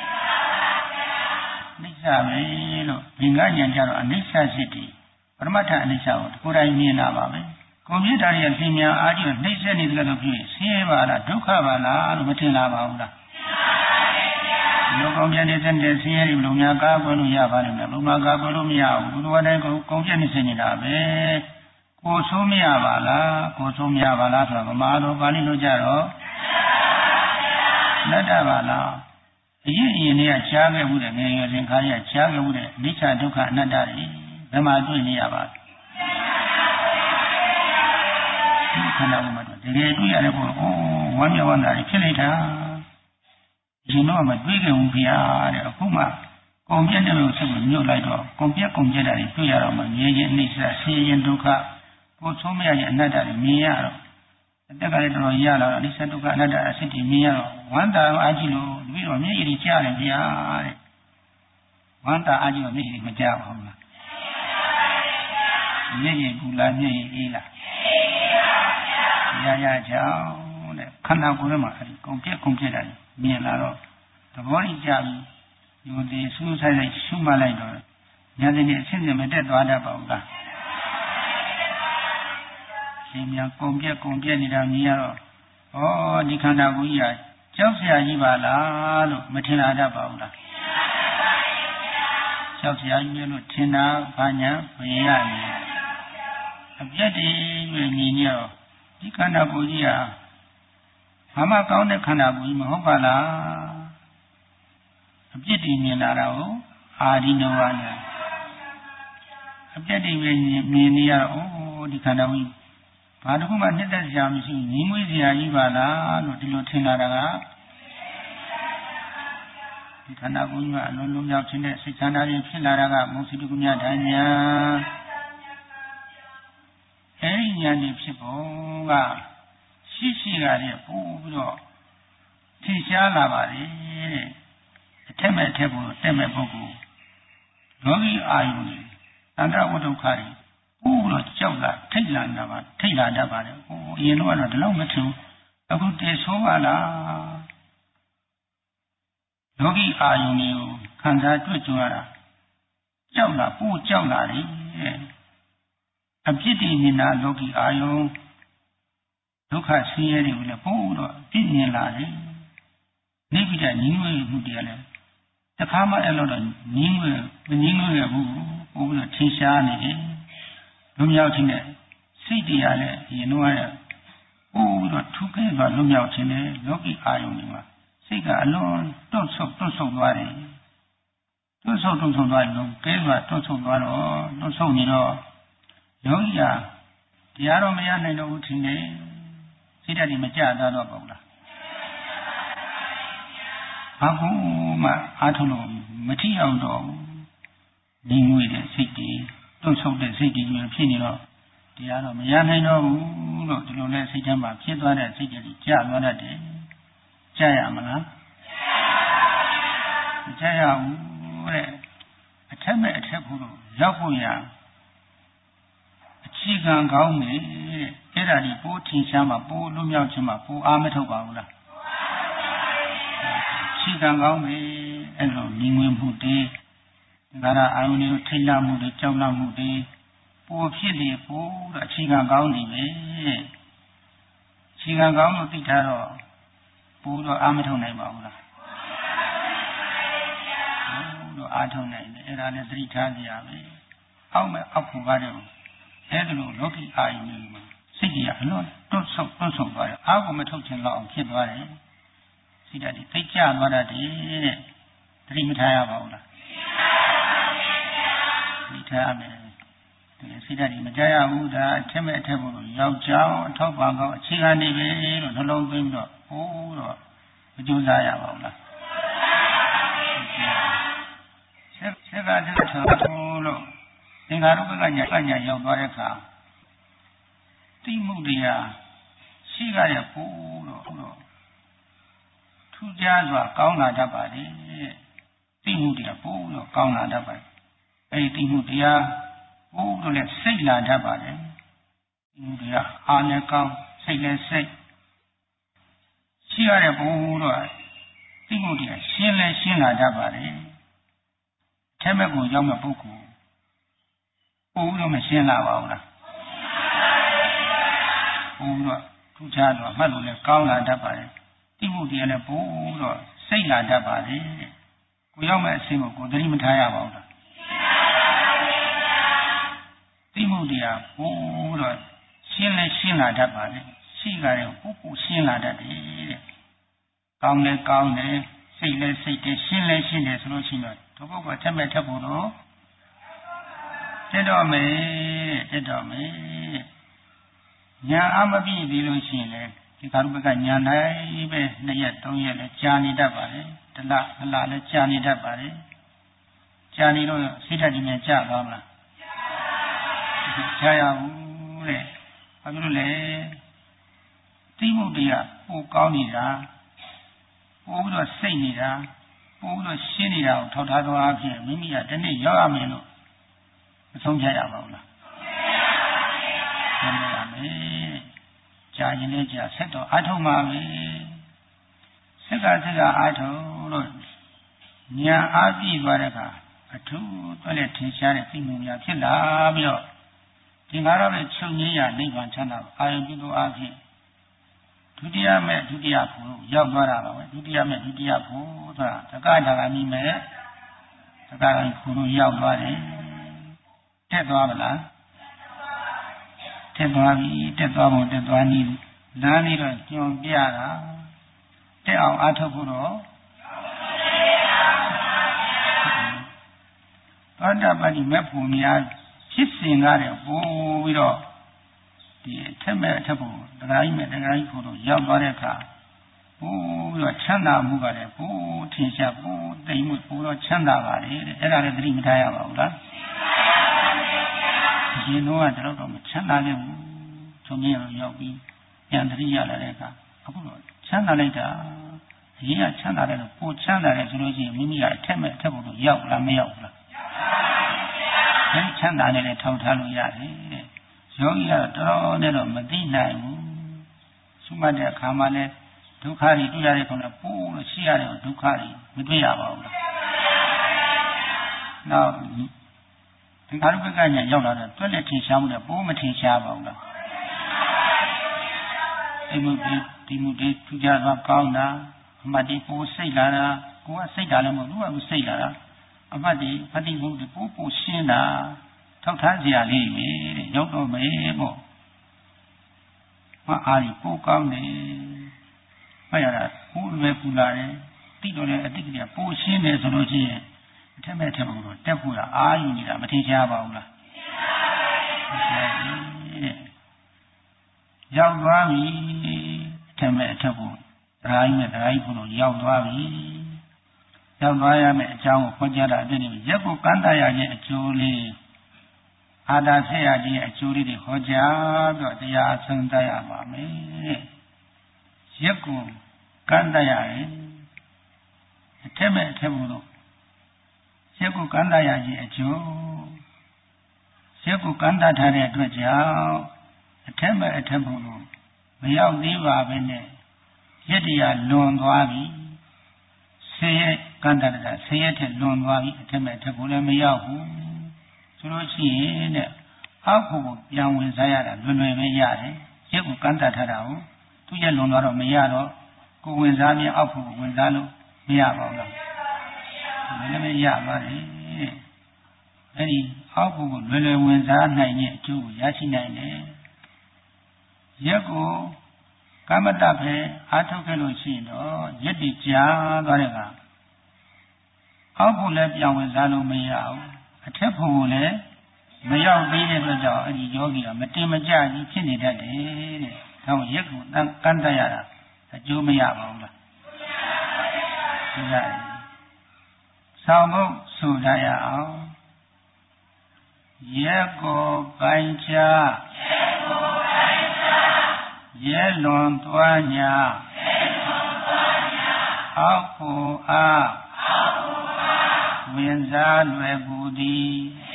A: နိစ္စပဲလို့ဒီငါညာကြတော့အနိစ္စရှိတယ်ပရမတ္ထအနိစ္စကိုကိုယ်တိုင်မြင်လာပါပဲကွန်ပျူတာရဲ့သင်ညာအားကြီးနှိမ့်ဆက်နေတယ်လို့ပြောရင်ဆင်းရဲပါလားဒုက္ခပါလားလို့မထင်လာပါဘူးလားလောကောင်ပြနေတဲ့ဆင်းရဲတွေလုံများကားကွယ်လို့ရပါလိမ့်မယ်လုံမကားကွယ်လို့မရဘူးဘုရားတိုင်းကုန်ပြနေစနေတာပဲကိုဆိုးမရပါလားဆိုတာဗမာလိုပါဠိလိုကြတော့နတ္တပါလားအရင်တွေကရှားခဲ့မှုတဲ့ငယ်ရွယ်စဉ်ခါရရှားခဲ့မှုတဲ့အိဋ္ဌဒုက္ခအနတ္တတွေဘယ်မှာတွေ့နေရပါလဲခန္ဓာကိုယ်မှာတကယ်တွေ့ရတယ်ပေါ့ဝမ်းမြောက်ဝမ်းသာတွေဖြစ်နေတာဒီတော့မတွေးကြဘူးဗျာတဲ့အခုမှကုန်ပြည့်တယ်လို့ဆက်ပြီးမြုပ်လိုက်တော့ကုန်ပြည့်တာတွေတွေ့ရတော့မှမြဲခြင်းအိဋ္ဌဆင်းရဲဒုက္ခ
B: ကိုယ်ဆုံးမရရင်အနတ္တတွေမြင်ရတော့အတက်ကလည်းတော်တော်ရလာတော့အနိစ္စဒုက္ခအနတ္တအစစ်တွေမြင်ရတော့ဝမ်းသာအားကြီးလို့ပြီးတော့မျက်ရည်ကျတယ်ဗျာတဲ့ဝမ်းသာအားကြီးတော့မျက်ရည်မကျပါဘူးလားမျက်ရည်ပူလားမျက်ရည်အေးလားရကြောင်းတဲ့ခန္ဓာကိုယ်ထဲမှာကုန်ပြက်တာမြင်လာတော့သဘောကြီးကြပြီယူသည်စူးဆိုင်ရှုမှတ်လိုက်တော့ဉာဏ်နဲ့အရှင်းရှင်းမတက်သွားတတ်ပါဘူးလားရှင်များကုန်ပြက်နေတာမြင်ရတော့ဩဒီခန္ဓာကိုယ်ကြီးဟာကြောက်စရာကြီးပါလားလို့မထင်လာတတ်ပါဘူးလားကြောက်စရာကြီးလို့ထင်တာဘာညာဘယ်ရလဲအပြတ်တည်းမြင်နေတော့ဒီခန္ဓာကိုယ်ကြီးဟာဘာမှကောင်းတဲ့ခန္ဓာကိုယ်ကြီးမဟုတ်ပါလားအပြစ်တွေမြင်လာတာကိုအာရိနဝနဲ့အပြစ်တွေမြင်နေရတော့ဒီခန္ဓာကိုယ်ဘာတစ်ခုမှနှစ်သက်စရာမရှိငြင်းငွေ့စရာကြီးပါလားလို့ဒီလိုထင်လာတာကဒီခန္ဓာကိုယ်ကြီးကအလုံးလုံးမြောက်ခြင်းနဲ့စိတ်ချမ်းသာခြင်းဖြစ်လာတာကမုံစီတုကမြတ်တရားညာအဲဒီဉာဏ်ကြီးဖြစ်ဖို့ကရှိကလည်းပို့ပြီးတော့ထင်ရှားလာပါလေတဲ့အထက်မဲ့ထက်ဖို့တက်မဲ့ပုဂ္ဂိုလ်လောကီအာယုန်သန္တာဝတ္ထုခါကြီးပို့ပြီးတော့ကြောက်လာထိတ်လာတတ်ပါတယ်အရင်တော့ဒီလောက်မထင်အခုတည်ဆိုးပါလားလောကီအာယုန်ကိုခံစားတွေ့ကြရတာကြောက်လာပို့ကြောက်လာတယ်အပြစ်တွေမြင်တာလောကီအာယုန်ဒုက္ခဆင်းရဲတွေကိုလည်းပို့တော့ပြည့်မြင်လာတယ်နိဗ္ဗာန်ညီငွေမှုတရားလည်းတခါမှအဲ့လိုတော့ညီငွေမညီငွေရဘူးပို့ပြီးတော့ထင်ရှားနေတယ်လွမြောက်ခြင်းနဲ့စိတ်တရားလည်းရင်တော့ရပို့ပြီးတော့ထုခဲသွားလွမြောက်ခြင်းနဲ့လောကီအာယုန်တွေမှာစိတ်ကအလွန်တွန့်ဆုတ်သွားတယ်တွန့်ဆုတ်သွားလို့ကဲသွားတွန့်ဆုတ်သွားတော့တွန့်ဆုတ်နေတော့ယောဂီဟာတရားတော်မရနိုင်တော့ဘူးထင်တယ်စိတ်ဓာတ်တွေမကြသားတော့ပါဘူးလားဘာကူမှအားထုတ်လို့မထီအောင်တော့ညီငွေတဲ့စိတ်တွေတွန့်ဆုတ်တဲ့စိတ်တွေဖြစ်နေတော့တရားတော်မရနိုင်တော့ဘူးလို့ဒီလိုလဲစိတ်ထဲမှာဖြစ်သွားတဲ့စိတ်တွေကြသွားတတ်တယ်ကြရမလားမကြရဘူးတဲ့အထက်မဲ့အထက်ဖို့ရောက်ဖို့ရအခြေခံကောင်းတယ်တဲ့အဲ့ဒါဒီပိုးထင်ရှားမှာပိုးလွတ်မြောက်ခြင်းမှာပိုးအားမထုတ်ပါဘူးလားအခြေခံကောင်းပြီအဲ့လိုညီငွေမှုတွေဒါရအာယုန်တွေထိတ်လန့်မှုတွေကြောက်လန့်မှုတွေပိုးဖြစ်လေပိုးတော့အခြေခံကောင်းနေပြီအခြေခံကောင်းလို့သိထားတော့ပိုးတော့အားမထုတ်နိုင်ပါဘူးလားတော့အားထုတ်နိုင်တယ်အဲ့ဒါလည်းသတိထားကြရမယ်အောက်မဲ့အောက်ဖို့ကားတယ်အဲ့ဒါလို့လောကီအာယုန်တွေမှာစိတ်ကြီးအလွန်တွန့်ဆုတ်သွားတယ်အားကိုမထုတ်ချင်တော့အောင်ဖြစ်သွားတယ်စိတ်ဓာတ်တွေသိကြသွားတတ်တယ်တဲ့သတိမထားရပါဘူးလားသတိထားရမယ်ဒီစိတ်ဓာတ်တွေမကြရဘူးဒါအထက်မဲ့အထက်ဖို့ယောက်ျားအထောက်ပံ့ကောင်းအခြေခံနေပြီလို့နှလုံးသွင်းပြီးတော့ဟိုးတော့မကြိုးစားရပါဘူးလားဆက်ကဆိုလို့သင်္ခါရုပ္ပကညာရောက်သွားတဲ့အခါတိမှုတရားရှိကြရပို့တော့ထူးခြားစွာကောင်းလာတတ်ပါလေတိမှုတရားပို့တော့ကောင်းလာတတ်ပါအဲဒီတိမှုတရားပို့တော့လည်းစိတ်လာတတ်ပါလေတိမှုတရားအာနဲ့ကောင်းစိတ်လည်းစိတ်ရှိရတဲ့ပို့တော့တိမှုတရားရှင်းလာတတ်ပါလေအထက်မဲ့ကိုရောက်မဲ့ပုဂ္ဂိုလ်ပို့တော့မရှင်းလာပါဘူးလားပို့တော့ထူးခြားတော့မှတ်လို့လည်းကောင်းလာတတ်ပါလေတိမှုတရားလည်းပို့တော့စိတ်လာတတ်ပါလေကိုရောက်မဲ့အဆင့်ကိုသတိမထားရပါဘူးလားတိမှုတရားပို့တော့ရှင်းလာတတ်ပါလေရှိကြတယ်ပို့ရှင်းလာတတ်တယ်တဲ့ကောင်းတယ်စိတ်လည်းစိတ်တယ်ရှင်းတယ်ဆိုလို့ရှိရင်တော့ပုဂ္ဂိုလ်ထက်မဲ့ထက်ဖို့တော့တက်တော့မယ်ညာအမပြည့်သေးလို့ရှိရင်လေဒီကာရုပကညာနိုင်ပဲ2ရက်3ရက်လဲကြာနေတတ်ပါလေတလလဲကြာနေတတ်ပါလေကြာနေတော့စိတ်ဓာတ်ကြီးများကြာသွားမလားကြာရဘူးတဲ့ဘာလို့လဲသိမှုတရားပိုကောင်းနေတာပိုပြီးတော့စိတ်နေတာပိုပြီးတော့ရှင်းနေတာကိုထောက်ထားသောအဖြစ်မိမိကတနေ့ရောက်ရမယ်လို့မဆုံးဖြတ်ရပါဘူးလားမှန်ပါမယ်ကြာရင်လည်းကြာဆက်တော့အထုံးပါပဲစက်ကအားထုတ်လို့ညာအားပြည့်သွားတဲ့အခါအထူးတော့လည်းထင်ရှားတဲ့သိမှုများဖြစ်လာပြီးတော့ဒီမှာတော့လည်းချုပ်ငင်းရနိဗ္ဗာန်ချမ်းသာအာရုံပြုလို့အားဖြင့်ဒုတိယမဲ့ဒုတိယဖို့ရောက်သွားတာပါပဲဒုတိယမဲ့ဒုတိယဖို့ဆိုတာတက္ကတာကမိမဲ့တက္ကရာဖို့လို့ရောက်သွားတယ်တက်သွားပါလားတက်သွားပြီတက်သွားဖို့တက်သွားနည်းလမ်းလေးတော့ညွန်ပြတာတက်အောင်အားထုတ်ဖို့တော့သောတာပတိမဲ့ဖို့များဖြစ်စဉ်ကားတယ်ပို့ပြီးတော့ဒီအထက်မဲ့အထက်ဖို့တက္ကရာမဲ့တက္ကရာဖို့လို့ရောက်သွားတဲ့အခါပို့ပြီးတော့ချမ်းသာမှုကလည်းပို့ထင်ရှားပို့တိမ်မှုပို့တော့ချမ်းသာပါလေတဲ့အဲ့ဒါလည်းသတိမထားရပါဘူးလားရှင်တို့ကတော့မချမ်းသာခဲ့ဘူးသုံးရရောက်ပြီးပြန်သတိရလာတဲ့အခါအခုတော့ချမ်းသာလိုက်တာအရင်ကချမ်းသာတယ်လို့ပိုချမ်းသာတယ်ဆိုလို့ရှိရင်မိမိကအထက်မဲ့အထက်ဖို့လို့ရောက်လားမရောက်ဘူးလားချမ်းသာနေတယ်ထောက်ထားလို့ရတယ်တဲ့ယောဂီကတော့တော်နဲ့တော့မသိနိုင်ဘူးရှုမှတ်တဲ့အခါမှာလည်းဒုက္ခတွေတွေ့ရတဲ့ကောင်လည်းပိုးလို့ရှိရတယ်ဒုက္ခတွေမတွေ့ရပါဘူးလားနောက်ဒီကာရုပ္ပကညာရောက်လာတဲ့တွက်လက်ထင်ရှားမှုနဲ့ပိုးမထင်ရှားပါဘူးလားဒီမှုတွေထူးခြားသွားကောင်းတာအမှတ်ဒီပိုးစိတ်လာတာကိုကစိတ်တာလည်းမဟုတ်ဘူးကစိတ်လာတာအမှတ်ဒီပฏิမှုတွေပိုးရှင်းတာထောက်ထားစရာလေးပဲတဲ့ရောက်တော့မယ်ပေါ့မအားကြီးပိုးကောင်းတယ်မရတာပိုးပဲပူလာတယ်တိတော့လည်းအတိတ်ကပိုးရှင်းတယ်ဆိုလို့ရှိရင်အထက်မဲ့ထက်ဖို့တော့တက်ဖို့တာအားယူနေတာမထင်ရှားပါဘူးလားရောက်သွားပြီအထက်မဲ့အထက်ဖို့ဒရာကြီးနဲ့ဒရာကြီးဖို့လို့ရောက်သွားပြီရောက်သွားရမယ့်အကြောင်းကိုခေါ်ကြတာအဲ့ဒီရက်ကိုကန့်တရခြင်းအကျိုးလေးအာတာဆက်ရခြင်းအကျိုးလေးတွေဟောကြားပြီးတော့တရားအဆုံးသတ်ရပါမယ်ရက်ကိုကန့်တရရင်အထက်မဲ့အထက်ဖို့လို့ရက်ကိုကန့်တရခြင်းအကျိုးရက်ကိုကန့်တထားတဲ့အတွက်ကြောင့်အထက်မဲ့အထက်ဖို့လို့မရောက်သေးပါပဲနဲ့ရက်တရားလွန်သွားပြီဆေးရကန္တရတာဆေးရထက်လွန်သွားပြီအထက်မဲ့အထက်ဖို့လည်းမရောက်ဘူးဆိုလို့ရှိရင်တဲ့အောက်ဖို့ကိုပြန်ဝင်စားရတာလွယ်လွယ်ပဲရတယ်ရက်ကိုကန့်တထားတာကိုသူရက်လွန်သွားတော့မရတော့ကိုဝင်စားမြင်အောက်ဖို့ကိုဝင်စားလို့မရပါဘူးလားလည်းရပါတယ်အဲ့ဒီအောက်ဖို့ကိုလွယ်လွယ်ဝင်စားနိုင်တဲ့အကျိုးကိုရရှိနိုင်တယ်ရက်ကိုကမ္မတပဲအားထုတ်ခဲ့လို့ရှိရင်တော့ရက်တိကြာသွားတဲ့အခါအောက်ဖို့လည်းပြောင်းဝင်စားလို့မရဘူးအထက်ဖို့လည်းမရောက်သေးတဲ့အတွက်ကြောင့်အဲ့ဒီယောဂီကမတင်မကြကြီးဖြစ်နေတတ်တယ်တဲ့။ဒါကြောင့်ရက်ကိုကန့်တတ်ရတာအကျိုးမရပါဘူးလား။ဟုတ်ရတယ်။ဆောင်းဖို့ဆိုကြရအောင်။ရက်ကိုပိုင်းခြားရဲလွန်သွားညာအောက်ဖို့အားဝင်စားလွယ်ကူသည်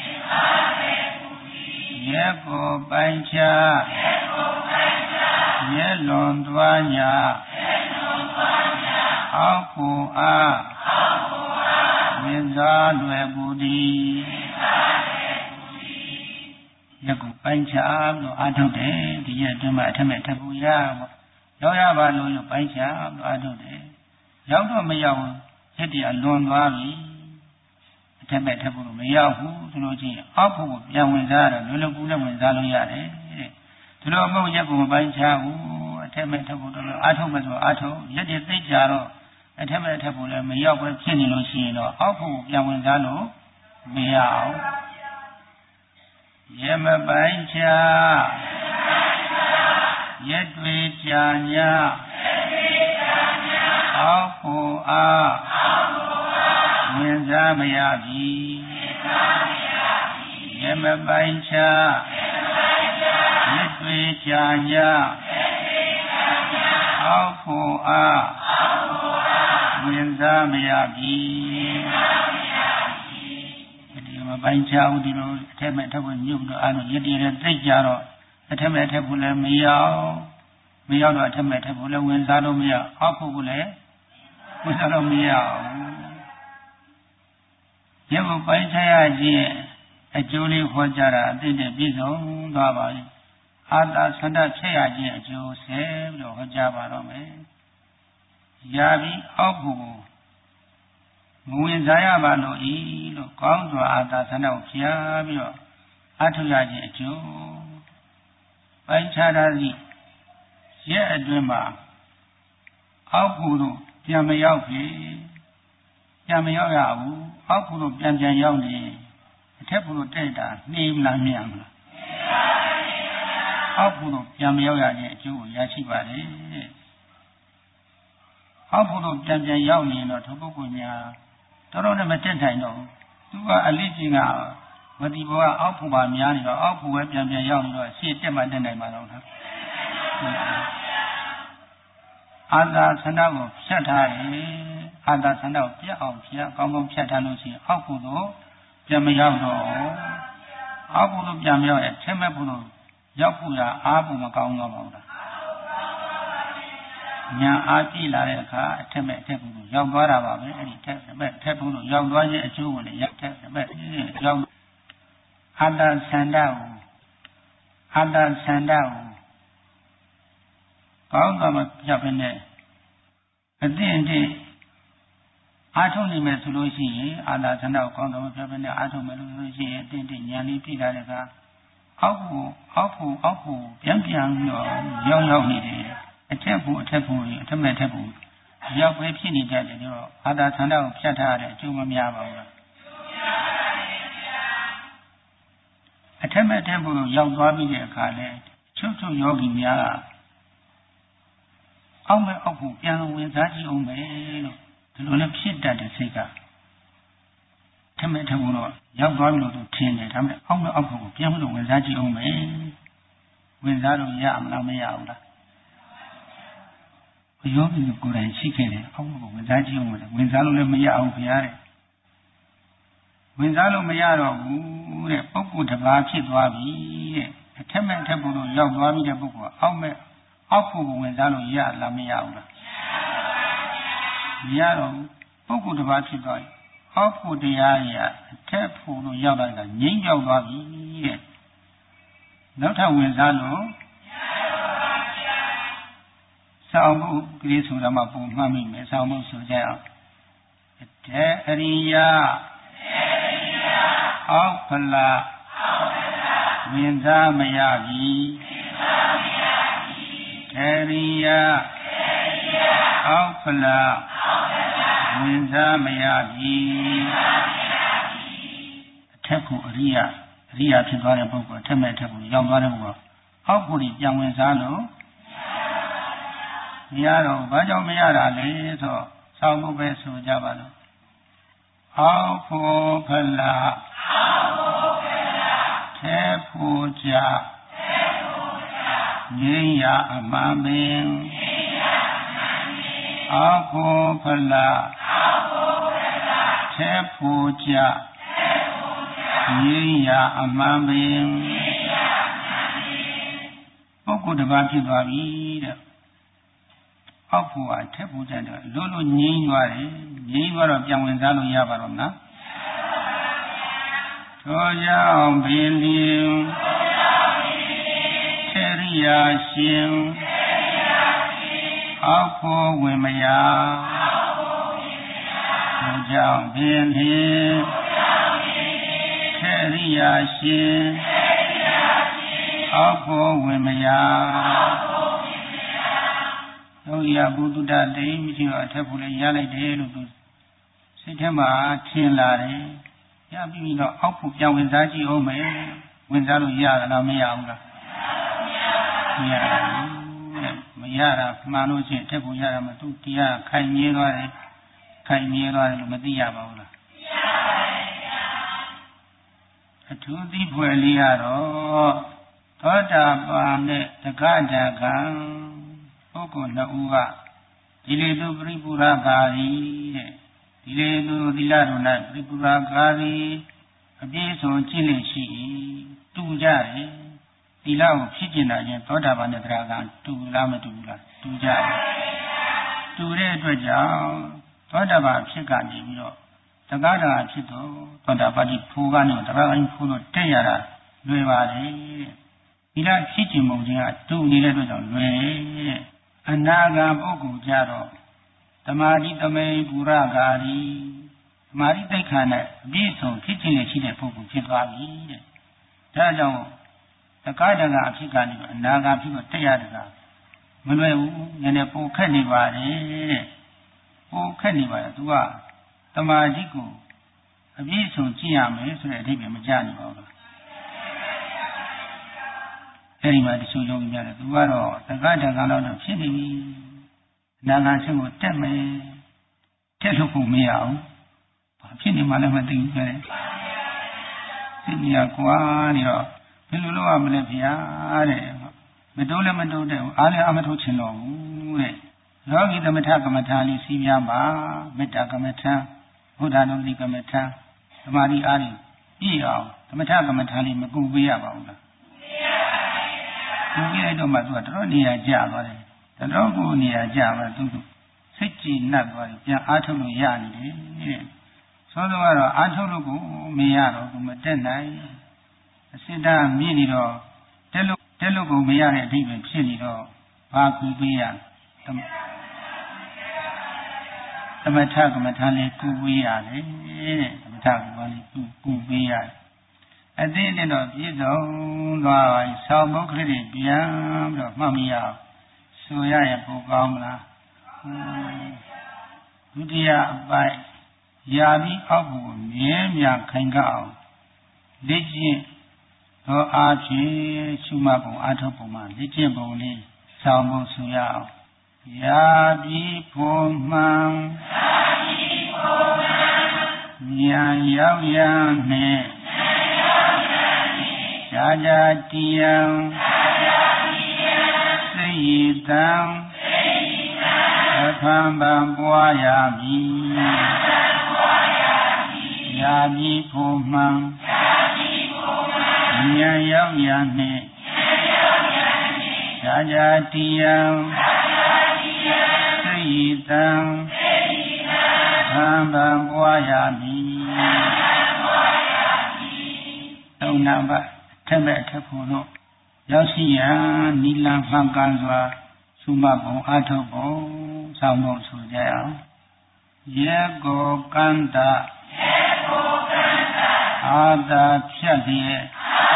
B: ရဲကိုပိုင်းခြားရဲလွန်သွားညာအောက်ဖို့အားဝင်စားလွယ်ကူသည်ရက်ကိုပိုင်းခြားလို့အားထုတ်တယ်ဒီရက်အတွင်းမှာအထက်မဲ့ထပ်ဖို့ရပါရောက်ရပါလို့ပိုင်းခြားလို့အားထုတ်တယ်ရောက်တော့မရောက်ဘူးရက်တည်းအလွန်သွားပြီအထက်မဲ့ထပ်ဖို့မရောက်ဘူးဆိုလို့ချင်းအောက်ဖို့ကိုပြန်ဝင်စားရတော့လွယ်လွယ်ကူနဲ့ဝင်စားလို့ရတယ်တဲ့ဒီလိုမဟုတ်ရက်ကိုမပိုင်းခြားဘူးအထက်မဲ့ထပ်ဖို့တော့အားထုတ်မယ်ဆိုအားထုတ်ရက်တည်းသိကြတော့အထက်မဲ့ထပ်ဖို့လည်းမရောက်ပဲဖြစ်နေလို့ရှိရင်တော့အောက်ဖို့ကိုပြန်ဝင်စားလို့မရအောင်ရမပိုင်းချာရက်တွေကြာညာအောက်ကိုအားဝင်စားမရပြီရမပိုင်းချာရက်တွေ့ကြကြအောက်ဖို့အားဝင်စားမရပြီဒီမှာပိုင်းခြားဦးဒီလိုအထက်မဲ့ထပ်ဖို့ညှုပ်တော့အဲ့လိုရည်တည်တဲ့သိကြတော့အထက်မဲ့ထပ်ဖို့လည်းမရောက်တော့အထက်မဲ့ထပ်ဖို့လည်းဝင်စားလို့မရအောက်ဖို့လည်းဝင်စားလို့မရရုပ်ပိုင်းခြားရခြင်းအကျိုးလေးခေါ်ကြတာအသိနဲ့ပြည့်စုံသွားပါပြီအာသာဆန္ဒဖြစ်ရခြင်းအကျိုးဆဲပြီးတော့ဟောကြားပါတော့မယ်ရာပြီးအောက်ဖို့မဝင်စားရပါလို့ဤလို့ကောင်းစွာအာသာဆန္ဒကိုဖျားပြီးတော့အထုရခြင်းအကျိုးပိုင်းခြားတာစီရဲ့အတွင်းမှာအောက်ဖို့တို့ပြန်မရောက်ပြီပြန်မရောက်ရဘူးအောက်ဖို့တို့ပြန်ရောက်နေအထက်ဖို့တို့တဲ့တာနှေးမလားမြင်မလားအောက်ဖို့တို့ပြန်မရောက်ရခြင်းအကျိုးကိုရရှိပါတယ်အောက်ဖို့တို့ပြန်ရောက်နေတော့ထုပ်ပုဂ္ဂိုလ်များတော်တော်နဲ့မတက်ထိုင်တော့သူကအလေးကြီးကဝတိဘောကအောက်ဖို့ပါများနေတော့အောက်ဖို့ပဲပြန်ရောက်နေတော့ရှေ့တက်မှတက်နိုင်မှာတော့လားအာသာဆန္ဒကိုဖြတ်ထားတယ်အာသာဆန္ဒကိုပြတ်အောင်ဖြတ်ကောင်းကောင်းဖြတ်ထားလို့ရှိရင်အောက်ဖို့တို့ပြန်မရောက်တော့အောက်ဖို့တို့ပြန်မရောက်ရင်ထဲမဲ့ဖို့တို့ရောက်ဖို့ရအားဖို့မကောင်းတော့ပါဘူးလားညာအားကြည့်လာတဲ့အခါအထက်မဲ့အထက်ဖို့တို့ရောက်သွားတာပါပဲအဲ့ဒီထက်မဲ့ထက်ဖို့တို့ရောက်သွားခြင်းအကျိုးကိုလည်းရောက်ထက်မဲ့ရောက်အာသာဆန္ဒကိုကောင်းကမှပြတ်ပဲနဲ့အသင့်အတင့်အားထုတ်နိုင်မယ်ဆိုလို့ရှိရင်အာသာဆန္ဒကိုကောင်းတော့ပြတ်ပဲနဲ့အားထုတ်မယ်လို့ဆိုရှိရင်အသင့်အတင့်ဉာဏ်လေးပြည့်လာတဲ့အခါအောက်ဖို့ပြန်ပြီးတော့ရောက်နေတယ်အထက်ဖို့အထက်မဲ့ထက်ဖို့ရောက်ပဲဖြစ်နေကြတယ်တော့အာသာဆန္ဒကိုဖြတ်ထားရတဲ့အကျိုးမများပါဘူးလားအထက်မဲ့ထက်ဖို့ရောက်သွားပြီးတဲ့အခါလဲချုပ်ယောဂီများကအောက်မဲ့အောက်ဖို့ပြန်ဝင်စားကြည့်အောင်ပဲလို့ဒီလိုနဲ့ဖြစ်တတ်တဲ့စိတ်ကထက်မဲ့ထက်ဖို့တော့ရောက်သွားပြီလို့သူထင်တယ်ဒါပေမဲ့အောက်မဲ့အောက်ဖို့ကိုပြန်လို့ဝင်စားကြည့်အောင်ပဲဝင်စားလို့ရမလားမရဘူးလားယောဂီကိုယ်တိုင်ရှိခဲ့တယ်အောက်ဖို့ဝင်စားကြည့်အောင်ပဲဝင်စားလို့လည်းမရအောင်ခင်ဗျားတဲ့ဝင်စားလို့မရတော့ဘူးတဲ့ပုဂ္ဂိုလ်တစ်ပါးဖြစ်သွားပြီတဲ့အထက်မဲ့အထက်ဖို့လို့ရောက်သွားပြီတဲ့ပုဂ္ဂိုလ်အောက်မဲ့အောက်ဖို့ကိုဝင်စားလို့ရလားမရဘူးလားမရတော့ပုဂ္ဂိုလ်တစ်ပါးဖြစ်သွားပြီအောက်ဖို့တရားကြီးအထက်ဖို့လို့ရောက်လာတာငြိမ်းချမ်းသွားပြီတဲ့နောက်ထပ်ဝင်စားလို့ဆောင်းမှုကလေးဆိုတာမှပုံမှန်မိမယ်ဆောင်းမှုဆိုကြအောင်တေအရိယအောက်ဖလာဝင်စားမရပြီတေရိယအောက်ဖလာဝင်စားမရပြီအထက်ကိုအရိယဖြစ်သွားတဲ့ပုဂ္ဂိုလ်အထက်မဲ့အထက်ကိုရောက်သွားတဲ့ပုဂ္ဂိုလ်အောက်ကိုပြန်ဝင်စားလို့မရတော့ဘာကြောင့်မရတာလဲဆိုဆောင်းဖို့ပဲဆိုကြပါလို့အောက်ဖို့ဖလားထဲဖို့ကြငြိမ်းရအမှန်ပင်အောက်ဖို့ဖလားထဲဖို့ကြငြိမ်းရအမှန်ပင်ပုဂ္ဂိုလ်တစ်ပါးဖြစ်သွားပြီတဲ့အောက်ဖို့အထက်ဖို့ကြတော့လို့ငြိမ်းသွားတယ်ငြိမ်းသွားတော့ပြန်ဝင်စားလို့ရပါတော့မလားထိုကြောင့်ဘိလင်ထေရိယာရှင်အောက်ဖို့ဝင်မရထိုကြောင့်ဘိလင်ထေရိယာရှင်အောက်ဖို့ဝင်မရတို့ရဘုဒ္ဓတိမရှိတော့အထက်ဖို့လည်းရလိုက်တယ်လို့သူစိတ်ထဲမှာထင်လာတယ်ရပြီးတော့အောက်ဖို့ပြန်ဝင်စားကြည့်အောင်မယ်ဝင်စားလို့ရလားမရဘူးလားမရတာမှန်လို့ရှိရင်အထက်ဖို့ရတာမသူတရားခိုင်မြဲသွားတယ်လို့မသိရပါဘူးလားအထူးသီးဖွယ်လေးကတော့သောတာပန်နဲ့တက္ကဒကံပုဂ္ဂိုလ်နှစ်ဦးကဒီလေသူပရိပူရကာရီတဲ့ဒီလေသူသီလတော်၌ပရိပူရကာရီအပြည့်စုံကျင့်လေရှိတူကြတယ်သီလကိုဖြစ်ကျင်တာချင်းသောတာပန်နဲ့တရားကတူလားမတူဘူးလားတူကြတယ်တူတဲ့အတွက်ကြောင့်သောတာပန်ဖြစ်ကနေပြီးတော့တက္ကဒကဖြစ်တော့သောတာပတိဖိုးကနေတရားကိုဖိုးလို့တက်ရတာလွယ်ပါတယ်သီလဖြစ်ကျင်ပုံချင်းကတူနေတဲ့အတွက်ကြောင့်လွယ်အနာဂံပုဂ္ဂိုလ်ကြတော့သမာဓိသမိန်ပူရကာရီသမာဓိတိတ်ခါနဲ့အပြည့်စုံဖြစ်ကျင်နေရှိတဲ့ပုဂ္ဂိုလ်ဖြစ်သွားပြီတဲ့ဒါကြောင့်တက္ကဒကအဖြစ်ကနေအနာဂံဖြစ်တော့တက်ရတယ်ကမလွယ်ဘူးနည်းနည်းပိုခက်နေပါတယ်တဲ့ပိုခက်နေပါတယ်သူကသမာဓိကိုအပြည့်စုံကျင့်ရမယ်ဆိုတဲ့အဓိပ္ပာယ်မကျနေပါဘူးအဲဒီမှာတချို့ယောဂီများတယ်သူကတော့တက္ကဒကလောက်တော့ဖြစ်နေပြီအနာဂံဖြစ်ကိုတက်မယ်တက်လို့ကိုမရအောင်ဘာဖြစ်နေမှလည်းမသိဘူးပဲသိနေရကွာနေတော့ဘယ်လိုလုပ်ရမလဲဗျာတဲ့မတိုးလည်းမတိုးတဲ့အားလည်းအမထိုးချင်တော့ဘူးတဲ့ယောဂီသမထကမ္မထာလေးစီးများပါမေတ္တာကမ္မထာဘုဒ္ဓနုတိကမ္မထာသမာဓိအားကြီးပြည့်အောင်သမထကမ္မထာလေးမကူပေးရပါဘူးလားကူပေးလိုက်တော့မှသူကတော်နေရာကျသွားတယ်တော်ကိုနေရာကျသွားသူစိတ်ကြည်နပ်သွားတယ်ပြန်အားထုတ်လို့ရနေတယ်တဲ့ဆိုတော့အားထုတ်လို့ကိုမရတော့ဘူးမတက်နိုင်အစစ်တမ်းမြင့်နေတော့တက်လို့ကိုမရတဲ့အဓိပ္ပာယ်ဖြစ်နေတော့ဘာကူပေးရသမထကမ္မထာလေးကူပေးရတယ်တဲ့သမထကမ္မထာလေးကူပေးရတယ်အသိနဲ့တော့ပြည့်စုံသွားပါပြီဆောင်းမုတ်ကလေးတွေပြန်ပြီးတော့မှတ်မိရအောင်ဆိုရရင်ပိုကောင်းမလားဒုတိယအပိုင်းယာပြီးအောက်ကိုမြဲမြံခိုင်ကအောင်လက်ကျင့်သောအားဖြင့်ရှုမှတ်ပုံအားထုတ်ပုံမှာလက်ကျင့်ပုံလေးဆောင်းဖို့ဆိုရအောင်ယာပြီးဖို့မှန်ဉာဏ်ရောက်ရနဲ့ကြာကြာတရားစိတ်ရည်တံအခမ်းပံပွားရမည်ယာပြီးဖို့မှန်ဉာဏ်ရောက်ရနဲ့ကြာကြာတရားစိတ်ရည်တံအခမ်းပံပွားရမည်သုံးနံပါတ်ထက်မဲ့ထက်ဖို့လို့ရောက်ရှိရန်နိလမှန်ကန်စွာသုမဘုံအထုပ်ဘုံဆောင်းဖို့ဆိုကြအောင်ယေကိုကန္တအာသာဖြတ်လျက်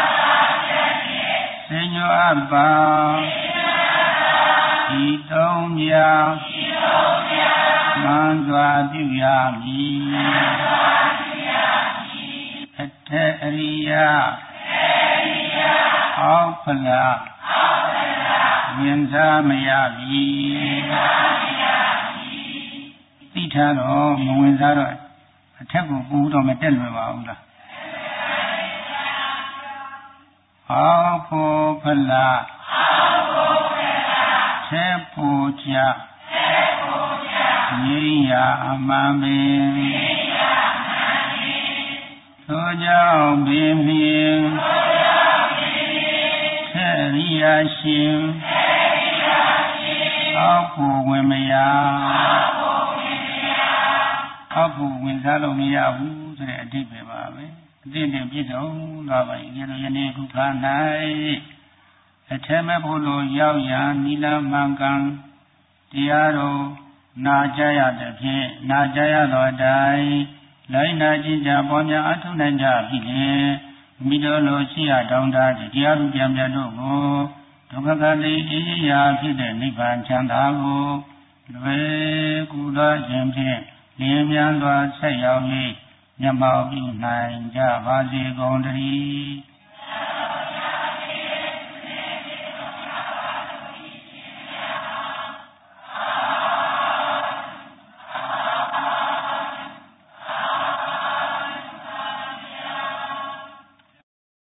B: စင်ညောအပ္ပါဒီသုံးမြမှန်စွာပြုရမည်အထက်အရိယအောက်ဖလားဝင်စားမရပြီသိထားတော့မဝင်စားတော့အထက်ကိုပူတော့မတက်လွယ်ပါဘူးလားအောက်ဖို့ဖလားဆက်ဖို့ချငြိမ်းရာအမှန်ပင်သောကြောင့်ပင်မြင်ရိယာရှင်အောက်ဖို့ဝင်မရအောက်ဖို့ဝင်စားလို့မရဘူးဆိုတဲ့အဓိပ္ပာယ်ပါပဲအတိအကျပြည့်စုံသွားပါပြီယနေ့ခုခါ၌အထက်မဲ့ဖို့လို့ရောက်ရန်နိလမှန်ကန်တရားတော်နာကြရတဲ့ဖြင့်နာကြရသောအတိုင်းလိုက်နာကြည်ကြပေါ်များအထုနိုင်ကြပြီလေမိတော်လိုရှိရတောင်းတတရားသူပြန်ပြန်တို့ကိုဒုက္ခကတိအေးရာဖြစ်တဲ့နိဗ္ဗာန်ချမ်းသာကိုလွယ်ကူသောခြင်းဖြင့်လင်းမြန်စွာဆက်ရောက်၍မျက်မှောက်ပြုနိုင်ကြပါစေကုန်သတည်း